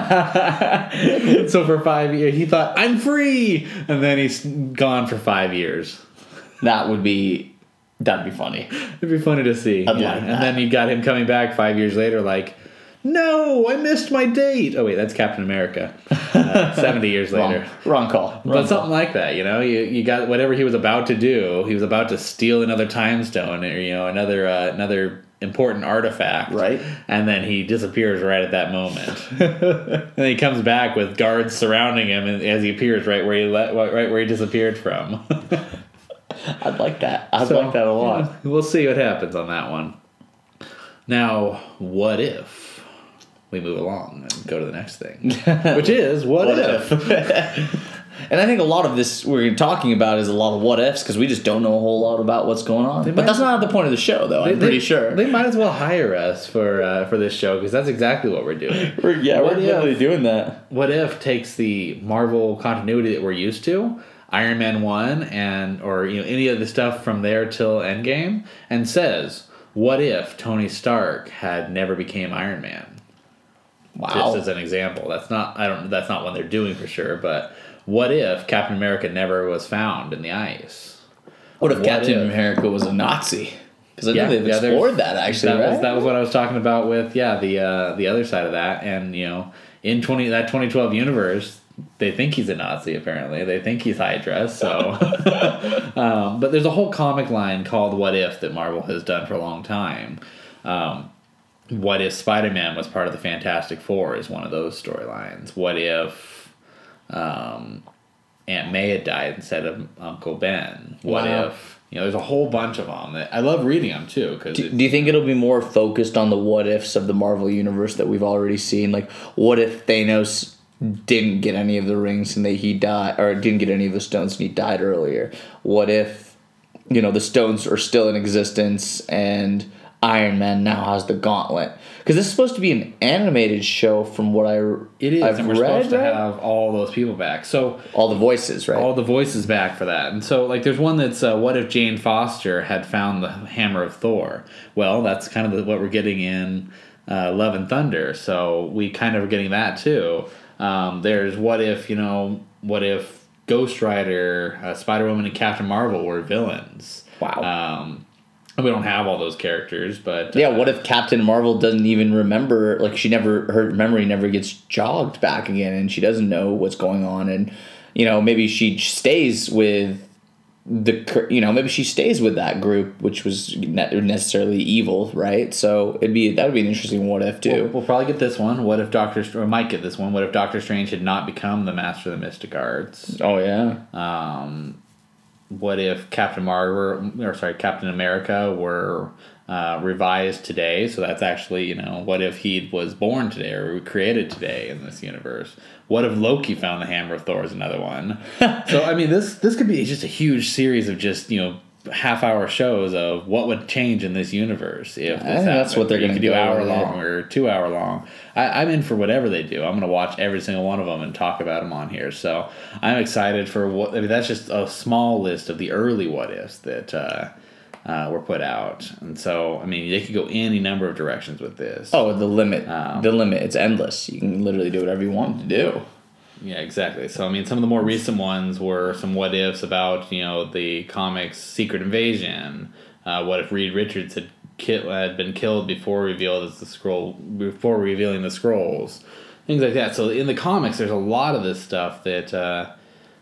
[SPEAKER 1] happened. So for five years, he thought, I'm free! And then he's gone for five years.
[SPEAKER 2] That would be... That'd be funny.
[SPEAKER 1] It'd be funny to see.
[SPEAKER 2] I'd
[SPEAKER 1] yeah.
[SPEAKER 2] like that.
[SPEAKER 1] And then you got him coming back five years later like, no, I missed my date. Oh, wait, that's Captain America. Uh, seventy years later.
[SPEAKER 2] Wrong, wrong call. Wrong
[SPEAKER 1] but
[SPEAKER 2] call.
[SPEAKER 1] Something like that, you know? You you got whatever he was about to do. He was about to steal another time stone or, you know, another uh, another important artifact.
[SPEAKER 2] Right.
[SPEAKER 1] And then he disappears right at that moment. And then he comes back with guards surrounding him as he appears right where he let, right where he disappeared from.
[SPEAKER 2] I'd like that. I'd
[SPEAKER 1] so,
[SPEAKER 2] like that a lot.
[SPEAKER 1] Yeah, we'll see what happens on that one. Now, what if we move along and go to the next thing? Which is, what, what if?
[SPEAKER 2] if? And I think a lot of this we're talking about is a lot of what ifs because we just don't know a whole lot about what's going on. They but that's not the point of the show, though,
[SPEAKER 1] they,
[SPEAKER 2] I'm pretty
[SPEAKER 1] they,
[SPEAKER 2] sure.
[SPEAKER 1] They might as well hire us for uh, for this show because that's exactly what we're doing.
[SPEAKER 2] we're, yeah,
[SPEAKER 1] what
[SPEAKER 2] we're literally doing that.
[SPEAKER 1] What If takes the Marvel continuity that we're used to, Iron Man one and or you know any of the stuff from there till Endgame, and says, what if Tony Stark had never became Iron Man?
[SPEAKER 2] Wow.
[SPEAKER 1] Just as an example. That's not I don't that's not what they're doing for sure, but what if Captain America never was found in the ice?
[SPEAKER 2] What if what Captain if, America was a Nazi? Because I yeah, think they've yeah, explored that actually.
[SPEAKER 1] That,
[SPEAKER 2] right?
[SPEAKER 1] was, that was what I was talking about with yeah the uh, the other side of that, and you know in twenty that twenty twelve universe. They think he's a Nazi, apparently. They think he's Hydra, so... um, but there's a whole comic line called What If that Marvel has done for a long time. Um, what if Spider-Man was part of the Fantastic Four is one of those storylines. What if um, Aunt May had died instead of Uncle Ben? What wow. if... You know, there's a whole bunch of them. That I love reading them, too. Cause
[SPEAKER 2] do, do you think it'll be more focused on the what-ifs of the Marvel Universe that we've already seen? Like, what if Thanos... didn't get any of the rings and they he died, or didn't get any of the stones and he died earlier? What if, you know, the stones are still in existence and Iron Man now has the gauntlet? Because this is supposed to be an animated show, from what I
[SPEAKER 1] it is,
[SPEAKER 2] I've
[SPEAKER 1] and we're
[SPEAKER 2] read,
[SPEAKER 1] supposed right? to have all those people back. So
[SPEAKER 2] all the voices, right?
[SPEAKER 1] All the voices back for that. And so, like, there's one that's uh, what if Jane Foster had found the Hammer of Thor? Well, that's kind of what we're getting in uh, Love and Thunder. So we kind of are getting that too. Um, there's what if, you know, what if Ghost Rider, uh, Spider-Woman, and Captain Marvel were villains?
[SPEAKER 2] Wow.
[SPEAKER 1] Um, we don't have all those characters, but
[SPEAKER 2] Yeah,
[SPEAKER 1] uh,
[SPEAKER 2] what if Captain Marvel doesn't even remember, like she never, her memory never gets jogged back again and she doesn't know what's going on, and, you know, maybe she stays with the, you know, maybe she stays with that group, which was not necessarily evil, right? So it'd be, that would be an interesting what if too.
[SPEAKER 1] We'll, we'll probably get this one. What if Doctor, or might get this one, what if Doctor Strange had not become the Master of the Mystic Arts?
[SPEAKER 2] Oh yeah.
[SPEAKER 1] Um, what if Captain Marvel, or sorry, Captain America were uh, revised today? So that's actually, you know, what if he was born today or created today in this universe? What if Loki found the Hammer of Thor is another one? So I mean, this this could be just a huge series of just, you know, half hour shows of what would change in this universe if this
[SPEAKER 2] I think that's what they're
[SPEAKER 1] going
[SPEAKER 2] gonna
[SPEAKER 1] to do
[SPEAKER 2] go
[SPEAKER 1] hour
[SPEAKER 2] with.
[SPEAKER 1] long or two hour long. I, I'm in for whatever they do. I'm going to watch every single one of them and talk about them on here. So I'm excited for what. I mean, that's just a small list of the early what ifs that uh, uh, were put out, and so I mean, they could go any number of directions with this.
[SPEAKER 2] Oh, the limit.
[SPEAKER 1] Um,
[SPEAKER 2] the limit. It's endless. You can literally do whatever you want to do.
[SPEAKER 1] Yeah, exactly. So I mean, some of the more recent ones were some what ifs about, you know, the comics Secret Invasion. Uh, what if Reed Richards had ki- had been killed before revealed as the scroll before revealing the scrolls, things like that. So in the comics, there's a lot of this stuff that uh,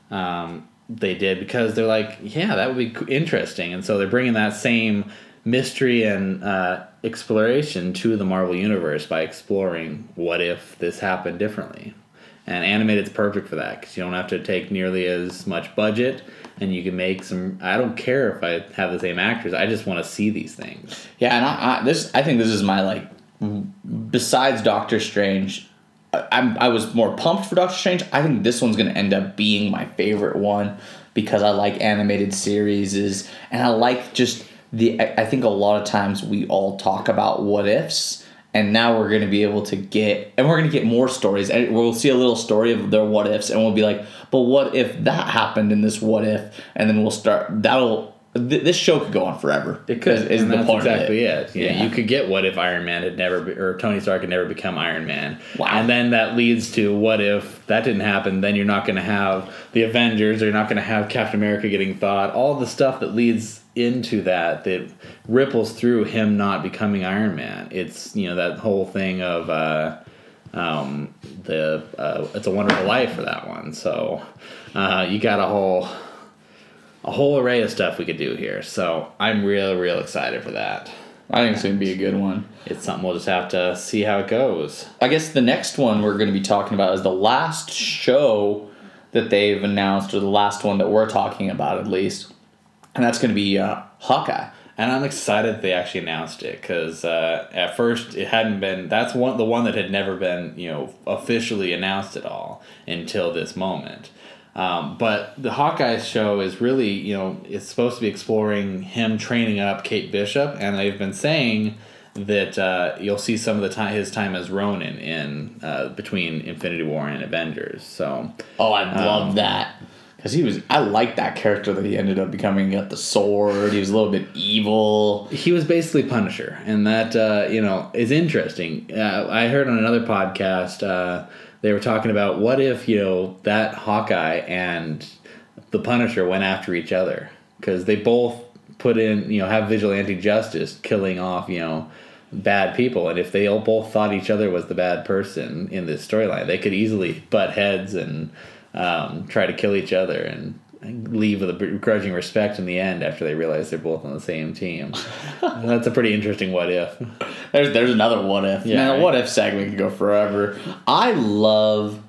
[SPEAKER 1] um, they did because they're like, yeah, that would be co- interesting, and so they're bringing that same mystery and uh, exploration to the Marvel Universe by exploring what if this happened differently. And animated's perfect for that because you don't have to take nearly as much budget, and you can make some. I don't care if I have the same actors. I just want to see these things.
[SPEAKER 2] Yeah, and I, I this I think this is my like. Besides Doctor Strange, I, I'm I was more pumped for Doctor Strange. I think this one's gonna end up being my favorite one because I like animated series, and I like just the. I, I think a lot of times we all talk about what ifs. And now we're going to be able to get, and we're going to get more stories. And we'll see a little story of their what ifs, and we'll be like, but what if that happened in this what if? And then we'll start, that'll, th- this show could go on forever.
[SPEAKER 1] It could,
[SPEAKER 2] is, is
[SPEAKER 1] and
[SPEAKER 2] the
[SPEAKER 1] that's
[SPEAKER 2] point
[SPEAKER 1] exactly
[SPEAKER 2] of it.
[SPEAKER 1] it. Yeah,
[SPEAKER 2] Yeah.
[SPEAKER 1] you could get what if Iron Man had never, be, or Tony Stark had never become Iron Man.
[SPEAKER 2] Wow.
[SPEAKER 1] And then that leads to what if that didn't happen? Then you're not going to have the Avengers, or you're not going to have Captain America getting thought. All the stuff that leads into that that ripples through him not becoming Iron Man. It's, you know, that whole thing of uh, um, the uh, It's a Wonderful Life for that one. So uh, you got a whole a whole array of stuff we could do here. So I'm real, real excited for that.
[SPEAKER 2] I think it's going to be a good one.
[SPEAKER 1] It's something we'll just have to see how it goes.
[SPEAKER 2] I guess the next one we're going to be talking about is the last show that they've announced, or the last one that we're talking about at least. And that's going to be uh, Hawkeye.
[SPEAKER 1] And I'm excited that they actually announced it because uh, at first it hadn't been. That's one the one that had never been, you know, officially announced at all until this moment. Um, but the Hawkeye show is really, you know, it's supposed to be exploring him training up Kate Bishop, and they've been saying that uh, you'll see some of the time his time as Ronin in uh, between Infinity War and Avengers. So
[SPEAKER 2] Oh, I love
[SPEAKER 1] Um,
[SPEAKER 2] that. Because he was, I like that character that he ended up becoming. He got the sword. He was a little bit evil.
[SPEAKER 1] he was basically Punisher, and that uh, you know is interesting. Uh, I heard on another podcast uh, they were talking about what if, you know, that Hawkeye and the Punisher went after each other because they both put in, you know, have vigilante justice, killing off, you know, bad people, and if they all both thought each other was the bad person in this storyline, they could easily butt heads and um, try to kill each other and leave with a begrudging respect in the end after they realize they're both on the same team. That's a pretty interesting what if.
[SPEAKER 2] There's there's another what if.
[SPEAKER 1] Yeah,
[SPEAKER 2] Man,
[SPEAKER 1] right.
[SPEAKER 2] a what if segment could go forever. I love,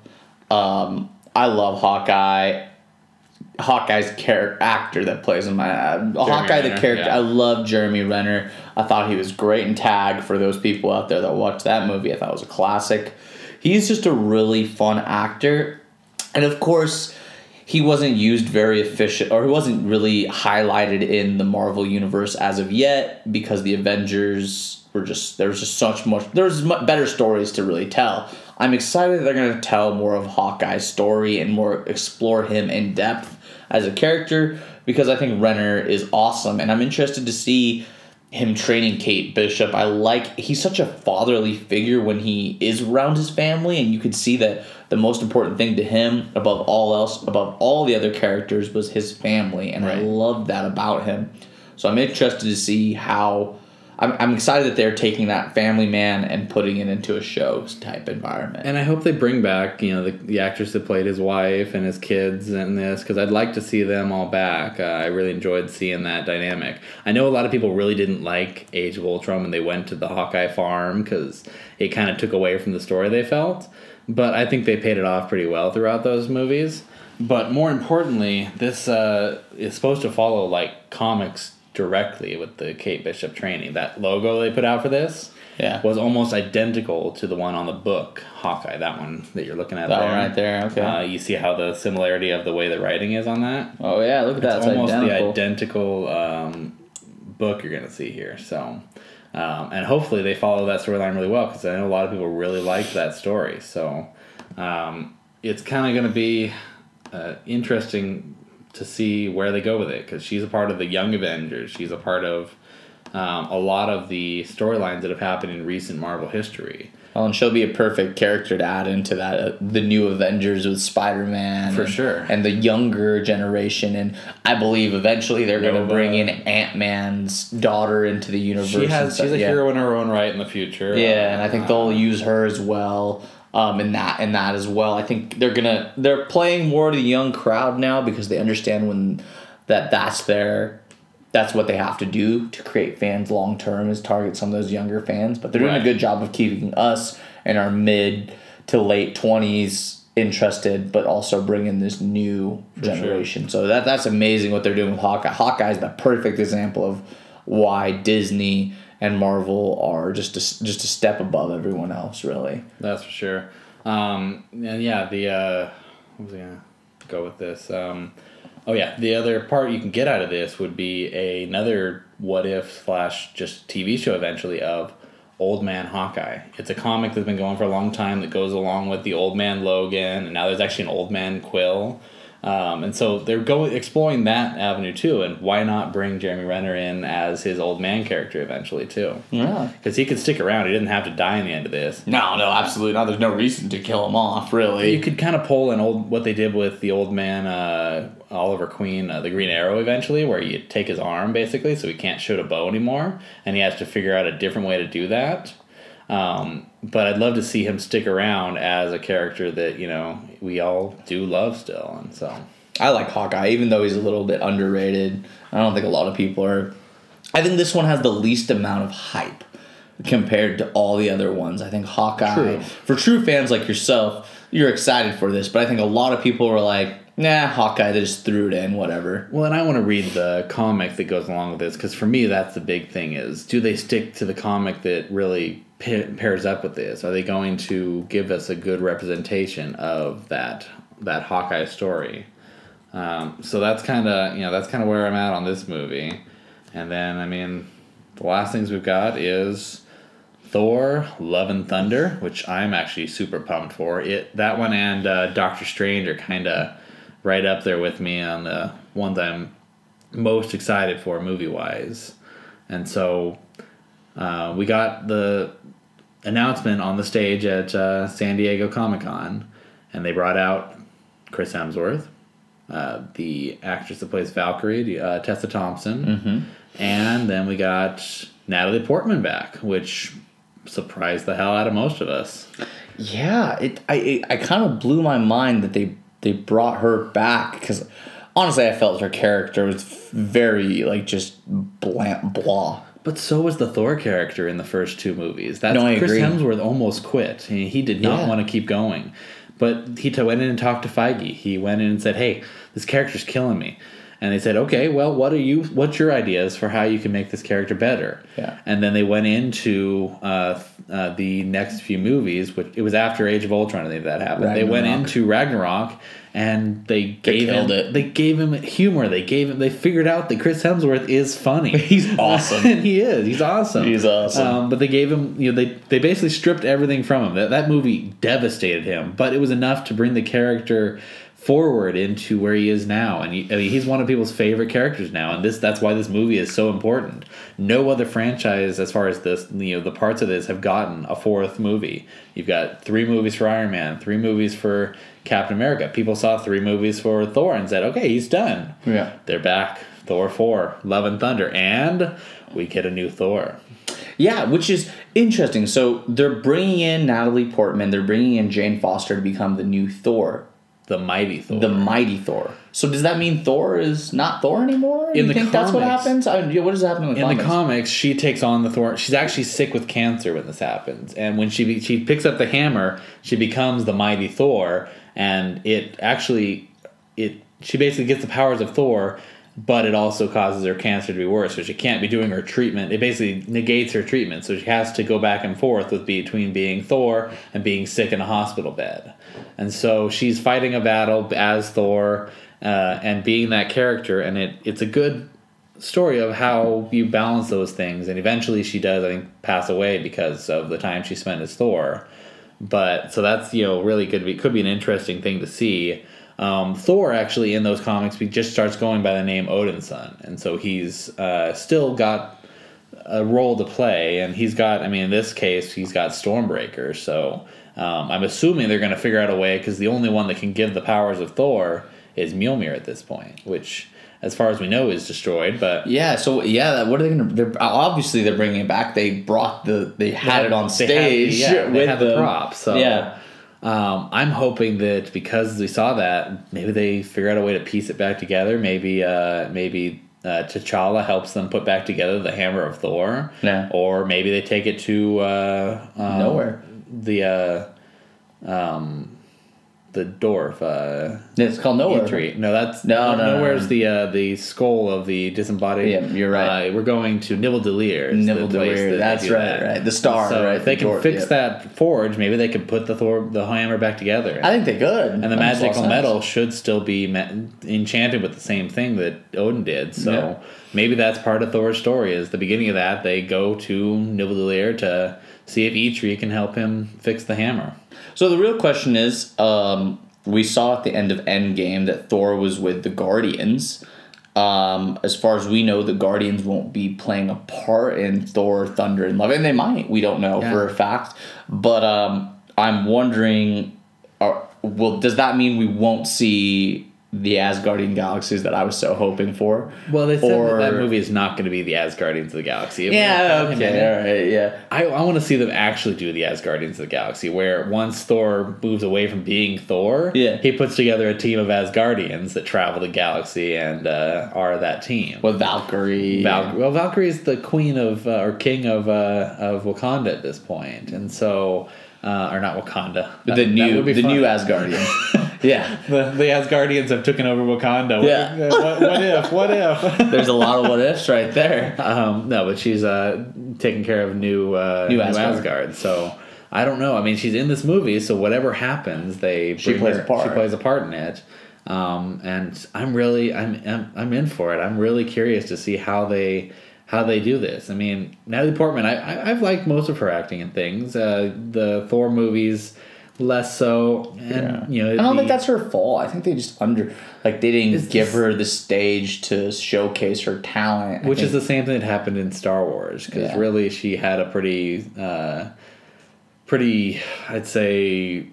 [SPEAKER 2] um, I love Hawkeye. Hawkeye's character actor that plays him. Uh, Hawkeye the
[SPEAKER 1] Renner,
[SPEAKER 2] character.
[SPEAKER 1] yeah.
[SPEAKER 2] I love Jeremy Renner. I thought he was great in Tag. For those people out there that watched that movie, I thought it was a classic. He's just a really fun actor, and of course, he wasn't used very efficient, or he wasn't really highlighted in the Marvel universe as of yet because the Avengers were just there was just such much there's much better stories to really tell. I'm excited that they're going to tell more of Hawkeye's story and more explore him in depth as a character because I think Renner is awesome, and I'm interested to see him training Kate Bishop. I like he's such a fatherly figure when he is around his family, and you could see that the most important thing to him above all else, above all the other characters, was his family, and
[SPEAKER 1] Right.
[SPEAKER 2] I love that about him. So I'm interested to see how. I'm, I'm excited that they're taking that family man and putting it into a show type environment.
[SPEAKER 1] And I hope they bring back, you know, the, the actress that played his wife and his kids in this, because I'd like to see them all back. Uh, I really enjoyed seeing that dynamic. I know a lot of people really didn't like Age of Ultron when they went to the Hawkeye farm because it kind of took away from the story they felt. But I think they paid it off pretty well throughout those movies. But more importantly, this uh, is supposed to follow, like, comics directly with the Kate Bishop training. That logo they put out for this
[SPEAKER 2] yeah.
[SPEAKER 1] was almost identical to the one on the book, Hawkeye, that one that you're looking at
[SPEAKER 2] that
[SPEAKER 1] there.
[SPEAKER 2] one right there, okay.
[SPEAKER 1] Uh, you see how the similarity of the way the writing is on that?
[SPEAKER 2] Oh, yeah, look at that.
[SPEAKER 1] It's,
[SPEAKER 2] it's
[SPEAKER 1] almost
[SPEAKER 2] identical.
[SPEAKER 1] the identical um, book you're going to see here. So, um, and hopefully they follow that storyline really well, because I know a lot of people really liked that story. So um, it's kind of going to be uh, interesting to see where they go with it, because she's a part of the Young Avengers. She's a part of um, a lot of the storylines that have happened in recent Marvel history.
[SPEAKER 2] Oh, and she'll be a perfect character to add into that, uh, the new Avengers with Spider-Man.
[SPEAKER 1] For
[SPEAKER 2] and,
[SPEAKER 1] sure.
[SPEAKER 2] And the younger generation. And I believe eventually they're going to bring in Ant-Man's daughter into the universe.
[SPEAKER 1] She has,
[SPEAKER 2] and
[SPEAKER 1] she's a
[SPEAKER 2] yeah.
[SPEAKER 1] hero in her own right in the future.
[SPEAKER 2] Yeah, and I think they'll use her as well. Um, in that in that as well, I think they're gonna they're playing more to the young crowd now, because they understand when that that's their that's what they have to do to create fans long term, is target some of those younger fans. But they're doing
[SPEAKER 1] Right.
[SPEAKER 2] a good job of keeping us in our mid to late twenties interested, but also bringing this new
[SPEAKER 1] For
[SPEAKER 2] generation. Sure. So that that's amazing what they're doing with Hawkeye. Hawkeye is the perfect example of why Disney and Marvel are just a, just a step above everyone else, really.
[SPEAKER 1] That's for sure. Um, and yeah, the uh, what was I gonna go with this? Um, oh yeah, the other part you can get out of this would be a, another what if slash just T V show eventually of Old Man Hawkeye. It's a comic that's been going for a long time that goes along with the Old Man Logan, and now there's actually an Old Man Quill. Um, and so they're going exploring that avenue too, and why not bring Jeremy Renner in as his old man character eventually too?
[SPEAKER 2] Yeah,
[SPEAKER 1] because he could stick around. He didn't have to die in the end of this.
[SPEAKER 2] No, no, absolutely not. There's no reason to kill him off, really.
[SPEAKER 1] You could kind of pull an old what they did with the old man uh, Oliver Queen, uh, the Green Arrow, eventually, where you take his arm basically, so he can't shoot a bow anymore, and he has to figure out a different way to do that. Um, but I'd love to see him stick around as a character that, you know, we all do love still. And so
[SPEAKER 2] I like Hawkeye, even though he's a little bit underrated. I don't think a lot of people are. I think this one has the least amount of hype compared to all the other ones. I think Hawkeye,
[SPEAKER 1] True.
[SPEAKER 2] for true fans like yourself, you're excited for this. But I think a lot of people were like, nah, Hawkeye, they just threw it in, whatever.
[SPEAKER 1] Well, and I want to read the comic that goes along with this, because for me, that's the big thing is, do they stick to the comic that really pa- pairs up with this? Are they going to give us a good representation of that that Hawkeye story? Um, so that's kind of, you know, that's kind of where I'm at on this movie. And then, I mean, the last things we've got is Thor, Love and Thunder, which I'm actually super pumped for. It That one and uh, Doctor Strange are kind of right up there with me on the ones I'm most excited for movie-wise. And so uh, we got the announcement on the stage at uh, San Diego Comic-Con, and they brought out Chris Hemsworth, uh, the actress that plays Valkyrie, uh, Tessa Thompson,
[SPEAKER 2] Mm-hmm.
[SPEAKER 1] and then we got Natalie Portman back, which surprised the hell out of most of us.
[SPEAKER 2] Yeah, it I it, I kind of blew my mind that they they brought her back, because honestly I felt her character was very like just bland blah.
[SPEAKER 1] But so was the Thor character in the first two movies. That's
[SPEAKER 2] No, I
[SPEAKER 1] Chris
[SPEAKER 2] agree.
[SPEAKER 1] Hemsworth almost quit. He, he did not
[SPEAKER 2] Yeah.
[SPEAKER 1] want to keep going. But he t- went in and talked to Feige. He went in and said, "Hey, this character's killing me." And they said, "Okay, well, what are you? What's your ideas for how you can make this character better?"
[SPEAKER 2] Yeah.
[SPEAKER 1] And then they went into uh, uh, the next few movies, which it was after Age of Ultron. I think that happened. They went
[SPEAKER 2] Ragnarok.
[SPEAKER 1] into Ragnarok, and they gave him.
[SPEAKER 2] killed it.
[SPEAKER 1] They gave him humor. They gave him. They figured out that Chris Hemsworth is funny.
[SPEAKER 2] He's awesome.
[SPEAKER 1] and he is. He's awesome.
[SPEAKER 2] He's awesome.
[SPEAKER 1] Um, but they gave him. You know, they they basically stripped everything from him. That that movie devastated him, but it was enough to bring the character forward into where he is now. And he, I mean, he's one of people's favorite characters now, and this that's why this movie is so important. No other franchise, as far as this, you know, the parts of this have gotten a fourth movie. You've got three movies for Iron Man, three movies for Captain America. People saw three movies for Thor and said, "Okay, he's done."
[SPEAKER 2] Yeah.
[SPEAKER 1] They're back Thor four, Love and Thunder, and we get a new Thor.
[SPEAKER 2] Yeah, which is interesting. So they're bringing in Natalie Portman. They're bringing in Jane Foster to become the new Thor.
[SPEAKER 1] The mighty Thor.
[SPEAKER 2] The mighty Thor. So does that mean Thor is not Thor anymore?
[SPEAKER 1] In
[SPEAKER 2] you
[SPEAKER 1] the
[SPEAKER 2] think
[SPEAKER 1] comics,
[SPEAKER 2] that's what happens? I, yeah, what does happen in the
[SPEAKER 1] in
[SPEAKER 2] comics?
[SPEAKER 1] the comics, she takes on the Thor. She's actually sick with cancer when this happens, and when she be, she picks up the hammer, she becomes the mighty Thor, and it actually it she basically gets the powers of Thor. But it also causes her cancer to be worse, so she can't be doing her treatment. It basically negates her treatment, so she has to go back and forth with between being Thor and being sick in a hospital bed. And so she's fighting a battle as Thor uh, and being that character, and it it's a good story of how you balance those things. And eventually she does, I think, pass away because of the time she spent as Thor. But so that's, you know, really good. It could be an interesting thing to see. Um, Thor actually in those comics he just starts going by the name Odinson, and so he's uh, still got a role to play, and he's got, I mean in this case he's got Stormbreaker, so um, I'm assuming they're going to figure out a way, because the only one that can give the powers of Thor is Mjolnir at this point, which as far as we know is destroyed. But
[SPEAKER 2] yeah, so yeah, what are they going to? Obviously they're bringing it back. They brought the they had it on stage.
[SPEAKER 1] They had, yeah,
[SPEAKER 2] with
[SPEAKER 1] they had the
[SPEAKER 2] them.
[SPEAKER 1] props. So
[SPEAKER 2] yeah.
[SPEAKER 1] Um, I'm hoping that because we saw that, maybe they figure out a way to piece it back together. Maybe, uh, maybe uh, T'Challa helps them put back together the Hammer of Thor.
[SPEAKER 2] Yeah.
[SPEAKER 1] Or maybe they take it to uh, um,
[SPEAKER 2] nowhere.
[SPEAKER 1] The uh, um, the dwarf. Uh,
[SPEAKER 2] It's called Nowhere.
[SPEAKER 1] Eitri. No, that's
[SPEAKER 2] no, no.
[SPEAKER 1] Nowhere's
[SPEAKER 2] no.
[SPEAKER 1] the uh, the skull of the disembodied.
[SPEAKER 2] Yeah, you're right.
[SPEAKER 1] Uh, we're going to Nibble Delir.
[SPEAKER 2] Nibble Delir. That's right,
[SPEAKER 1] that.
[SPEAKER 2] right. The star.
[SPEAKER 1] So
[SPEAKER 2] right.
[SPEAKER 1] if they
[SPEAKER 2] the
[SPEAKER 1] can
[SPEAKER 2] dwarf,
[SPEAKER 1] fix
[SPEAKER 2] yep.
[SPEAKER 1] that forge, maybe they could put the Thor the hammer back together.
[SPEAKER 2] I think they could.
[SPEAKER 1] And the
[SPEAKER 2] That makes a lot
[SPEAKER 1] magical
[SPEAKER 2] of
[SPEAKER 1] metal
[SPEAKER 2] sense.
[SPEAKER 1] should still be ma- enchanted with the same thing that Odin did. So
[SPEAKER 2] Yeah.
[SPEAKER 1] maybe that's part of Thor's story. Is the beginning of that they go to Nibble Delir to see if Eitri can help him fix the hammer.
[SPEAKER 2] So the real question is, um, we saw at the end of Endgame that Thor was with the Guardians. Um, as far as we know, the Guardians won't be playing a part in Thor, Thunder, and Love. And they might. We don't know
[SPEAKER 1] Yeah.
[SPEAKER 2] for a fact. But um, I'm wondering, are, well, does that mean we won't see the Asgardian galaxies that I was so hoping for?
[SPEAKER 1] Well, they said
[SPEAKER 2] Or-
[SPEAKER 1] that, that movie is not going to be the Asgardians of the Galaxy.
[SPEAKER 2] Yeah,
[SPEAKER 1] I mean,
[SPEAKER 2] okay, all right, yeah.
[SPEAKER 1] I, I want to see them actually do the Asgardians of the Galaxy, where once Thor moves away from being Thor,
[SPEAKER 2] Yeah.
[SPEAKER 1] he puts together a team of Asgardians that travel the galaxy and uh, are that team.
[SPEAKER 2] With Valkyrie.
[SPEAKER 1] Val- well, Valkyrie is the queen of uh, or king of uh, of Wakanda at this point, and so uh, or not Wakanda. That-
[SPEAKER 2] the
[SPEAKER 1] that
[SPEAKER 2] new
[SPEAKER 1] would be
[SPEAKER 2] the
[SPEAKER 1] fun.
[SPEAKER 2] new Asgardian. Yeah.
[SPEAKER 1] The, the Asgardians have taken over Wakanda. What-
[SPEAKER 2] Yeah.
[SPEAKER 1] What, what if? What if?
[SPEAKER 2] There's a lot of what ifs right there.
[SPEAKER 1] Um, no, but she's uh, taking care of new uh,
[SPEAKER 2] New
[SPEAKER 1] new
[SPEAKER 2] Asgard.
[SPEAKER 1] Asgard. So I don't know. I mean, she's in this movie, so whatever happens, they
[SPEAKER 2] She
[SPEAKER 1] bring
[SPEAKER 2] plays
[SPEAKER 1] her-
[SPEAKER 2] a part.
[SPEAKER 1] She plays a part in it, um, and I'm really I'm, I'm I'm in for it. I'm really curious to see how they how they do this. I mean, Natalie Portman. I, I I've liked most of her acting in things. Uh, the Thor movies. Less so, and
[SPEAKER 2] Yeah.
[SPEAKER 1] you know,
[SPEAKER 2] I don't
[SPEAKER 1] the-
[SPEAKER 2] think that's her fault. I think they just under like they didn't
[SPEAKER 1] It's
[SPEAKER 2] give
[SPEAKER 1] just-
[SPEAKER 2] her the stage to showcase her talent. I
[SPEAKER 1] Which is
[SPEAKER 2] think-
[SPEAKER 1] the same thing that happened in Star Wars, because
[SPEAKER 2] Yeah.
[SPEAKER 1] really she had a pretty, uh, pretty, I'd say,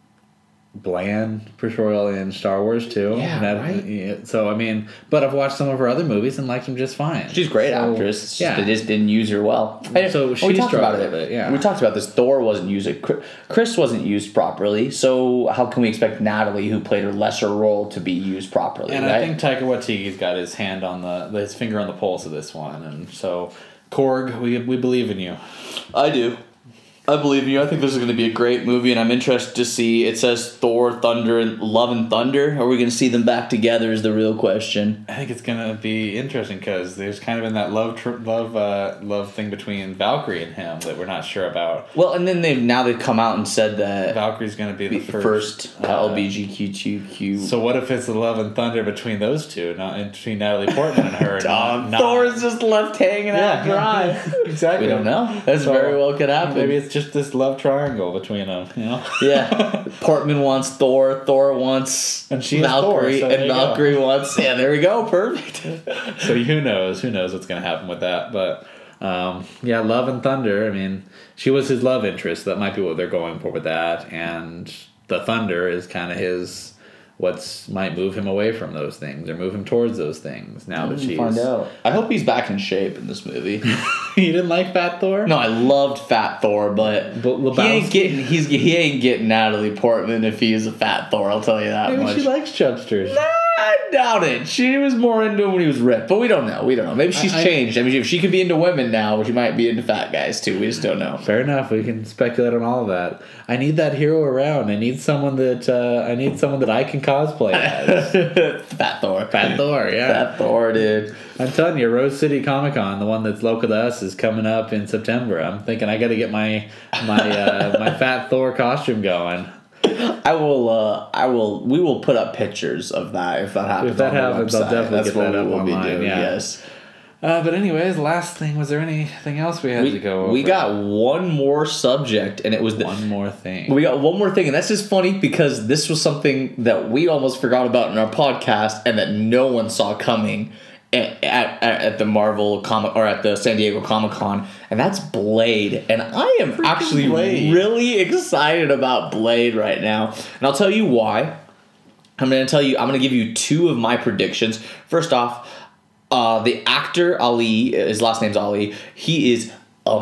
[SPEAKER 1] bland portrayal in Star Wars too.
[SPEAKER 2] Yeah,
[SPEAKER 1] And that-
[SPEAKER 2] right?
[SPEAKER 1] yeah, so I mean, but I've watched some of her other movies and liked them just fine.
[SPEAKER 2] she's a great
[SPEAKER 1] So,
[SPEAKER 2] actress. It's just
[SPEAKER 1] Yeah,
[SPEAKER 2] they just didn't use her well.
[SPEAKER 1] So
[SPEAKER 2] we
[SPEAKER 1] she
[SPEAKER 2] talked about
[SPEAKER 1] struggled
[SPEAKER 2] it.
[SPEAKER 1] with it, yeah.
[SPEAKER 2] We talked about this. Thor wasn't used. Chris wasn't used properly. So how can we expect Natalie, who played her lesser role, to be used properly?
[SPEAKER 1] and
[SPEAKER 2] right?
[SPEAKER 1] I think Taika Waititi's got his hand on the his finger on the pulse of this one, and so Korg, we we believe in you.
[SPEAKER 2] I do. I believe in you. I think this is going to be a great movie, and I'm interested to see. It says Thor, Thunder, and Love and Thunder. Are we going to see them back together? Is the real question.
[SPEAKER 1] I think it's gonna be interesting because there's kind of been that love tr- love uh, love thing between Valkyrie and him that we're not sure about.
[SPEAKER 2] Well, and then they've now they've come out and said that
[SPEAKER 1] Valkyrie's gonna be the
[SPEAKER 2] the
[SPEAKER 1] first,
[SPEAKER 2] first, L G B T Q.
[SPEAKER 1] So what if it's the love and thunder between those two, not in between Natalie Portman and her? and not, not,
[SPEAKER 2] Thor's just left hanging out dry.
[SPEAKER 1] exactly.
[SPEAKER 2] We don't know. That's
[SPEAKER 1] So,
[SPEAKER 2] very well could happen.
[SPEAKER 1] Maybe it's just this love triangle between them. You know.
[SPEAKER 2] Yeah. Portman wants Thor. Thor wants
[SPEAKER 1] And she's
[SPEAKER 2] Valkyrie,
[SPEAKER 1] Thor, so there
[SPEAKER 2] and
[SPEAKER 1] you go.
[SPEAKER 2] Valkyrie wants. Yeah, there we go. Perfect.
[SPEAKER 1] So who knows? Who knows what's gonna happen with that? But um, yeah, Love and Thunder. I mean, she was his love interest. That might be what they're going for with that. And the Thunder is kind of his what's might move him away from those things or move him towards those things. Now that she's
[SPEAKER 2] find out. I hope he's back in shape in this movie.
[SPEAKER 1] You didn't like Fat Thor?
[SPEAKER 2] No, I loved Fat Thor, but,
[SPEAKER 1] But
[SPEAKER 2] he ain't getting he's he ain't getting Natalie Portman if he is a Fat Thor. I'll tell you that
[SPEAKER 1] Maybe
[SPEAKER 2] much.
[SPEAKER 1] she likes chubsters.
[SPEAKER 2] I doubt it. She was more into him when he was ripped, but we don't know. We don't know. Maybe she's
[SPEAKER 1] I- I-
[SPEAKER 2] changed. I mean, if she could be into women now, she might be into fat guys too. We just don't know.
[SPEAKER 1] Fair enough. We can speculate on all of that. I need that hero around. I need someone that uh, I need someone that I can cosplay as.
[SPEAKER 2] Fat Thor.
[SPEAKER 1] Fat Thor, yeah.
[SPEAKER 2] Fat Thor, dude.
[SPEAKER 1] I'm telling you, Rose City Comic Con, the one that's local to us, is coming up in September. I'm thinking I got to get my my uh, my Fat Thor costume going.
[SPEAKER 2] I will. Uh, I will. We will put up pictures of that if that happens.
[SPEAKER 1] If that
[SPEAKER 2] on the
[SPEAKER 1] happens, I'll
[SPEAKER 2] website.
[SPEAKER 1] definitely
[SPEAKER 2] That's
[SPEAKER 1] get
[SPEAKER 2] what
[SPEAKER 1] that
[SPEAKER 2] we
[SPEAKER 1] up
[SPEAKER 2] will be
[SPEAKER 1] online,
[SPEAKER 2] doing.
[SPEAKER 1] yeah.
[SPEAKER 2] Yes.
[SPEAKER 1] Uh, but anyways, last thing, was there anything else we had
[SPEAKER 2] We,
[SPEAKER 1] to go over?
[SPEAKER 2] we got one more subject, and it was the,
[SPEAKER 1] one more thing.
[SPEAKER 2] We got one more thing, and that's just funny because this was something that we almost forgot about in our podcast, and that no one saw coming at at, at the Marvel comic or at the San Diego Comic Con, and that's Blade. And I am
[SPEAKER 1] Freaking
[SPEAKER 2] actually
[SPEAKER 1] Blade.
[SPEAKER 2] really excited about Blade right now, and I'll tell you why. I'm going to tell you. I'm going to give you two of my predictions. First off. Uh, the actor Ali, his last name's Ali. He is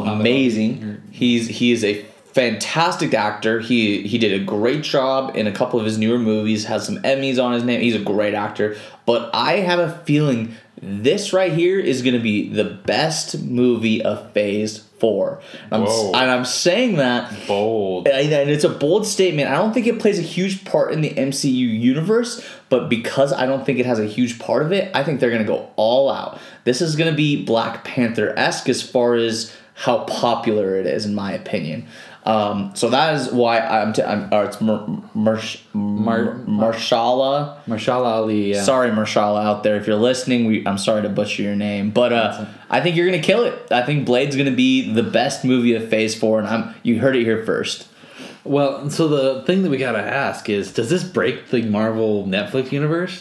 [SPEAKER 2] amazing. He's he is a fantastic actor. He he did a great job in a couple of his newer movies. Has some Emmys on his name. He's a great actor. But I have a feeling this right here is going to be the best movie of Phase Four. I'm,
[SPEAKER 1] Whoa.
[SPEAKER 2] and I'm saying that
[SPEAKER 1] Bold.
[SPEAKER 2] and it's a bold statement. I don't think it plays a huge part in the M C U universe, but because I don't think it has a huge part of it, I think they're going to go all out. This is going to be Black Panther-esque as far as how popular it is, in my opinion. Um, so that is why I'm. T- I'm or it's Mer- Mer- Mer- Marshala.
[SPEAKER 1] Marshala Ali. Yeah.
[SPEAKER 2] Sorry, Marshala, out there, if you're listening, we, I'm sorry to butcher your name, but uh, I think you're gonna kill it. I think Blade's gonna be the best movie of Phase Four, and I'm. You heard it here first.
[SPEAKER 1] Well, so the thing that we gotta ask is, does this break the Marvel Netflix universe?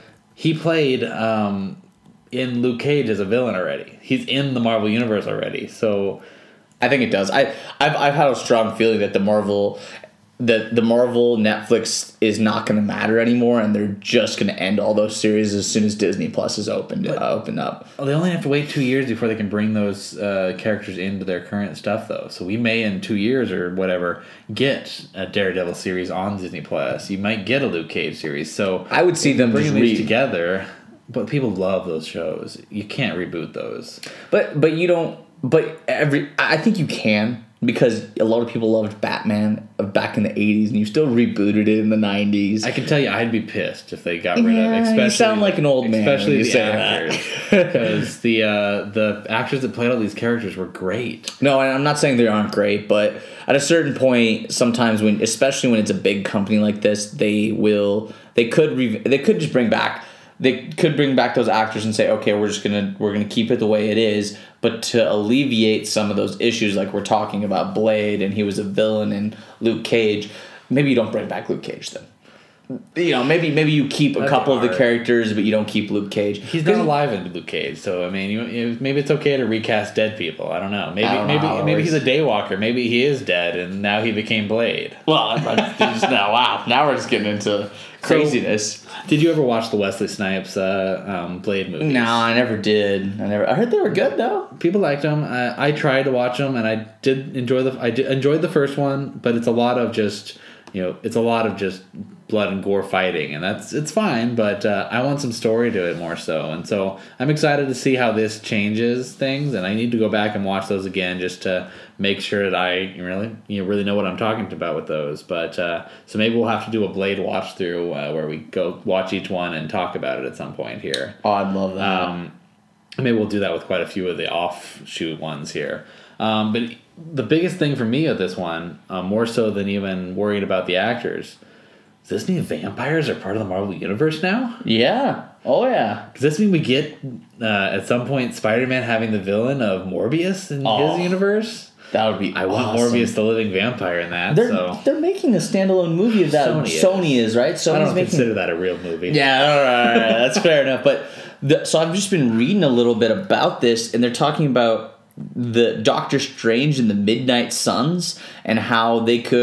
[SPEAKER 1] He played um, in Luke Cage as a villain already. He's in the Marvel universe already. So
[SPEAKER 2] I think it does. I I've I've had a strong feeling that the Marvel that the Marvel Netflix is not going to matter anymore, and they're just going to end all those series as soon as Disney Plus is opened uh, opened up.
[SPEAKER 1] well, they only have to wait two years before they can bring those uh, characters into their current stuff, though. So we may, in two years or whatever, get a Daredevil series on Disney Plus. You might get a Luke Cage series. So
[SPEAKER 2] I would see them just
[SPEAKER 1] bringing these
[SPEAKER 2] re-
[SPEAKER 1] together. But people love those shows. You can't reboot those.
[SPEAKER 2] But but you don't. But every I think you can, because a lot of people loved Batman back in the eighties, and you still rebooted it in the nineties.
[SPEAKER 1] I can tell you, I'd be pissed if they got rid
[SPEAKER 2] Yeah,
[SPEAKER 1] of.
[SPEAKER 2] you
[SPEAKER 1] Especially,
[SPEAKER 2] sound like an old man
[SPEAKER 1] especially
[SPEAKER 2] when you
[SPEAKER 1] the
[SPEAKER 2] say that.
[SPEAKER 1] actors, because the uh, the actors that played all these characters were great.
[SPEAKER 2] No, and I'm not saying they aren't great, but at a certain point, sometimes when, especially when it's a big company like this, they will, they could, re- they could just bring back, they could bring back those actors and say, okay, we're just gonna, we're gonna keep it the way it is, but to alleviate some of those issues, like we're talking about Blade, and he was a villain in Luke Cage, maybe you don't bring back Luke Cage then. You know, maybe maybe you keep a
[SPEAKER 1] That'd
[SPEAKER 2] couple
[SPEAKER 1] be
[SPEAKER 2] of the
[SPEAKER 1] hard.
[SPEAKER 2] characters, but you don't keep Luke Cage.
[SPEAKER 1] He's not alive in Luke Cage, so I mean, you, you, maybe it's okay to recast dead people. I don't know. Maybe
[SPEAKER 2] I don't know
[SPEAKER 1] maybe
[SPEAKER 2] how it
[SPEAKER 1] maybe
[SPEAKER 2] works.
[SPEAKER 1] he's a daywalker. Maybe he is dead, and now he became Blade.
[SPEAKER 2] Well, I'm, I'm just now. Wow, now we're just getting into craziness.
[SPEAKER 1] Did you ever watch the Wesley Snipes uh, um, Blade movies?
[SPEAKER 2] No, I never did. I never. I heard they were good though.
[SPEAKER 1] People liked them. I, I tried to watch them, and I did enjoy the. I did, enjoyed the first one, but it's a lot of just, you know, it's a lot of just blood and gore fighting, and that's it's fine. But uh, I want some story to it more so, and so I'm excited to see how this changes things. And I need to go back and watch those again just to make sure that I really, you know, really know what I'm talking about with those. But uh, so maybe we'll have to do a Blade watch through uh, where we go watch each one and talk about it at some point here.
[SPEAKER 2] Oh, I'd love that.
[SPEAKER 1] Um, maybe we'll do that with quite a few of the offshoot ones here. Um, but the biggest thing for me with this one, uh, more so than even worried about the actors, does this mean vampires are part of the Marvel Universe now?
[SPEAKER 2] Yeah. Oh yeah.
[SPEAKER 1] Does this mean we get, uh, at some point, Spider-Man having the villain of Morbius in
[SPEAKER 2] Oh.
[SPEAKER 1] his universe?
[SPEAKER 2] That would be.
[SPEAKER 1] I want
[SPEAKER 2] awesome.
[SPEAKER 1] Morbius the living vampire in that,
[SPEAKER 2] They're
[SPEAKER 1] so
[SPEAKER 2] they're making a standalone movie of that.
[SPEAKER 1] Sony
[SPEAKER 2] Sony,
[SPEAKER 1] is.
[SPEAKER 2] is. right.
[SPEAKER 1] I
[SPEAKER 2] Sony's
[SPEAKER 1] don't
[SPEAKER 2] making.
[SPEAKER 1] consider that a real movie.
[SPEAKER 2] Yeah, all right, all right, that's fair enough. But the, so I've just been reading a little bit about this, and they're talking about the Doctor Strange and the Midnight Suns and how they could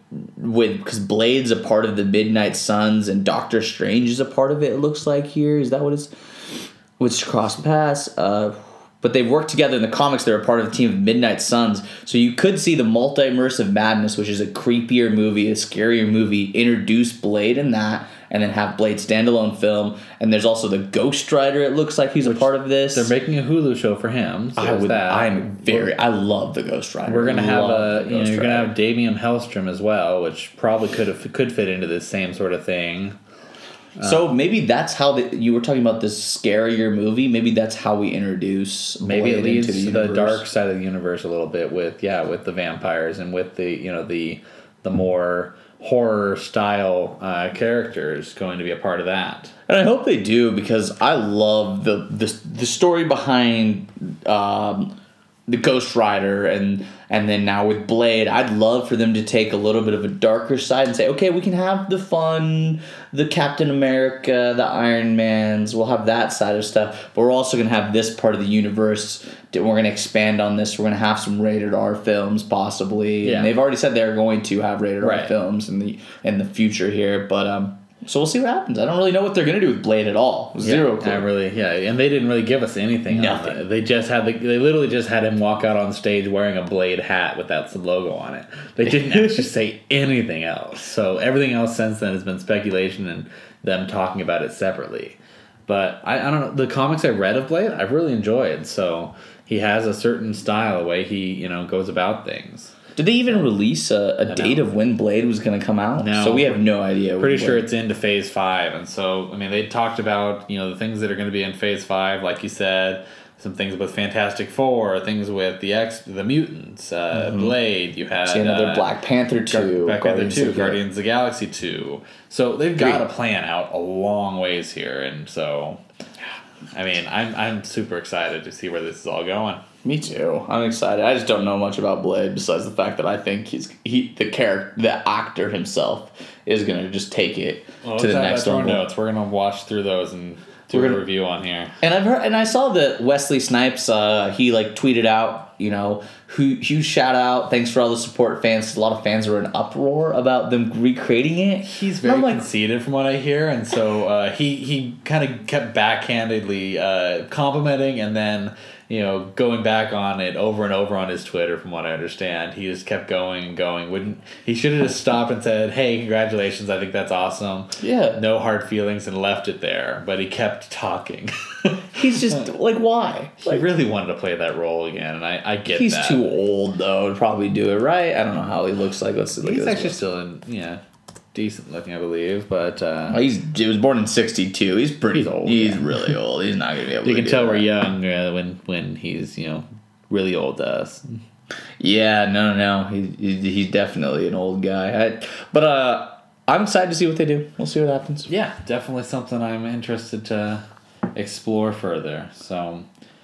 [SPEAKER 2] with because Blade's a part of the Midnight Suns and Doctor Strange is a part of it. It looks like here is that what it's which cross paths. Uh, but they've worked together in the comics. They're a part of the team of Midnight Suns, so you could see the Multi-Immersive Madness, which is a creepier movie, a scarier movie, introduce Blade in that. And then have Blade standalone film, and there's also the Ghost Rider. It looks like he's Which a part of this.
[SPEAKER 1] They're making a Hulu show for him. So
[SPEAKER 2] I would.
[SPEAKER 1] That.
[SPEAKER 2] I'm very. I love the Ghost Rider.
[SPEAKER 1] We're gonna have a. You know, you're
[SPEAKER 2] Rider.
[SPEAKER 1] gonna have Damian Hellstrom as well, which probably could have could fit into this same sort of thing.
[SPEAKER 2] So maybe that's how the, you were talking about this scarier movie. Maybe that's how we introduce.
[SPEAKER 1] Maybe
[SPEAKER 2] Blade
[SPEAKER 1] it leads
[SPEAKER 2] into the,
[SPEAKER 1] to the
[SPEAKER 2] universe.
[SPEAKER 1] dark side of the universe a little bit with yeah with the vampires and with the you know the the more horror style uh, characters going to be a part of that.
[SPEAKER 2] And I hope they do because I love the the, the story behind um, the Ghost Rider and and then now with Blade. I'd love for them to take a little bit of a darker side and say, okay, we can have the fun, the Captain America, the Iron Mans. We'll have that side of stuff, but we're also gonna have this part of the universe. We're gonna expand on this. We're gonna have some rated R films possibly.
[SPEAKER 1] Yeah.
[SPEAKER 2] And they've already said they're going to have rated R
[SPEAKER 1] Right.
[SPEAKER 2] films in the in the future here, but um. So we'll see what happens. I don't really know what they're going to do with Blade at all. Zero
[SPEAKER 1] yeah,
[SPEAKER 2] clue.
[SPEAKER 1] I really, yeah, and they didn't really give us anything.
[SPEAKER 2] Nothing.
[SPEAKER 1] On it. They just had the, they literally just had him walk out on stage wearing a Blade hat with that logo on it. They didn't actually say anything else. So everything else since then has been speculation and them talking about it separately. But I, I don't know. The comics I read of Blade, I've really enjoyed. So he has a certain style, the way he you know goes about things.
[SPEAKER 2] Did they even release a, a date of when Blade was going to come out?
[SPEAKER 1] No.
[SPEAKER 2] So we have no idea.
[SPEAKER 1] Pretty
[SPEAKER 2] when-
[SPEAKER 1] sure it's into phase five, and so I mean they talked about you know the things that are going to be in phase five, like you said, some things with Fantastic Four, things with the X, the mutants, uh,
[SPEAKER 2] Mm-hmm.
[SPEAKER 1] Blade. You had
[SPEAKER 2] See another
[SPEAKER 1] uh,
[SPEAKER 2] Black Panther two,
[SPEAKER 1] Black Panther
[SPEAKER 2] Guardians
[SPEAKER 1] two,
[SPEAKER 2] of the-
[SPEAKER 1] Guardians of the Galaxy two. So they've got
[SPEAKER 2] Great.
[SPEAKER 1] a plan out a long ways here, and so I mean I'm I'm super excited to see where this is all going.
[SPEAKER 2] Me too. I'm excited. I just don't know much about Blade besides the fact that I think he's he the character, the actor himself is going to just take it
[SPEAKER 1] Well,
[SPEAKER 2] to the
[SPEAKER 1] let's have-
[SPEAKER 2] next
[SPEAKER 1] let's throw
[SPEAKER 2] level.
[SPEAKER 1] notes. We're gonna watch through those and do
[SPEAKER 2] We're
[SPEAKER 1] a
[SPEAKER 2] gonna-
[SPEAKER 1] review on here.
[SPEAKER 2] And I've heard, and I saw that Wesley Snipes, uh, he like tweeted out, you know, huge, huge shout out, thanks for all the support, fans. A lot of fans were in uproar about them recreating it.
[SPEAKER 1] He's
[SPEAKER 2] And
[SPEAKER 1] very
[SPEAKER 2] I'm like,
[SPEAKER 1] conceited from what I hear, and so uh, he he kind of kept backhandedly uh, complimenting and then you know going back on it over and over on his Twitter. From what I understand, he just kept going and going. Wouldn't he should have just stopped and said, "Hey, congratulations! I think that's awesome."
[SPEAKER 2] Yeah.
[SPEAKER 1] No hard feelings and left it there, but he kept talking.
[SPEAKER 2] he's just like, why?
[SPEAKER 1] he
[SPEAKER 2] Like,
[SPEAKER 1] really wanted to play that role again, and I I get
[SPEAKER 2] he's
[SPEAKER 1] that.
[SPEAKER 2] too old though to probably do it right. I don't know how he looks like. Let's look
[SPEAKER 1] He's
[SPEAKER 2] at this
[SPEAKER 1] actually
[SPEAKER 2] one.
[SPEAKER 1] still in yeah, decent looking, I believe, but. Uh,
[SPEAKER 2] Oh, he's he was born in sixty-two. He's pretty
[SPEAKER 1] He's old,
[SPEAKER 2] He's
[SPEAKER 1] yeah.
[SPEAKER 2] really old. He's not gonna be able.
[SPEAKER 1] You
[SPEAKER 2] to
[SPEAKER 1] can
[SPEAKER 2] do
[SPEAKER 1] tell
[SPEAKER 2] that.
[SPEAKER 1] we're young uh, when when he's you know really old to us.
[SPEAKER 2] Yeah, no, no, no. He, he he's definitely an old guy. I, but uh, I'm excited to see what they do. We'll see what happens.
[SPEAKER 1] Yeah, definitely something I'm interested to explore further. So,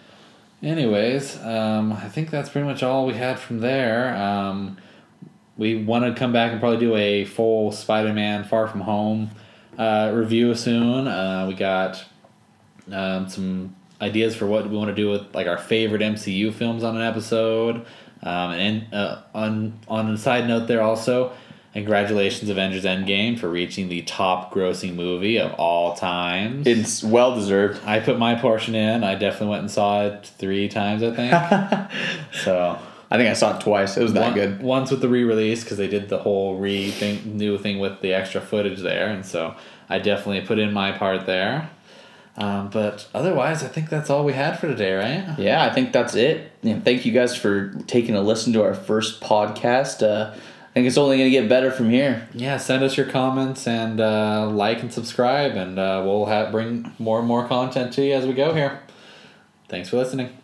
[SPEAKER 1] anyways, um, I think that's pretty much all we had from there. Um, we want to come back and probably do a full Spider-Man Far From Home uh, review soon. Uh, we got um, some ideas for what we want to do with like our favorite M C U films on an episode. Um, and uh, on on a side note, there also, congratulations Avengers Endgame for reaching the top grossing movie of all times.
[SPEAKER 2] It's well deserved.
[SPEAKER 1] I put my portion in. I definitely went and saw it three times, I think. so
[SPEAKER 2] I think I saw it twice. It was that
[SPEAKER 1] one-
[SPEAKER 2] good.
[SPEAKER 1] Once with the re-release because they did the whole re thing, new thing with the extra footage there, and so I definitely put in my part there. Um, but otherwise, I think that's all we had for today, right?
[SPEAKER 2] Yeah, I think that's it. And thank you guys for taking a listen to our first podcast. Uh, I think it's only going to get better from here.
[SPEAKER 1] Yeah, send us your comments and uh, like and subscribe, and uh, we'll have bring more and more content to you as we go here. Thanks for listening.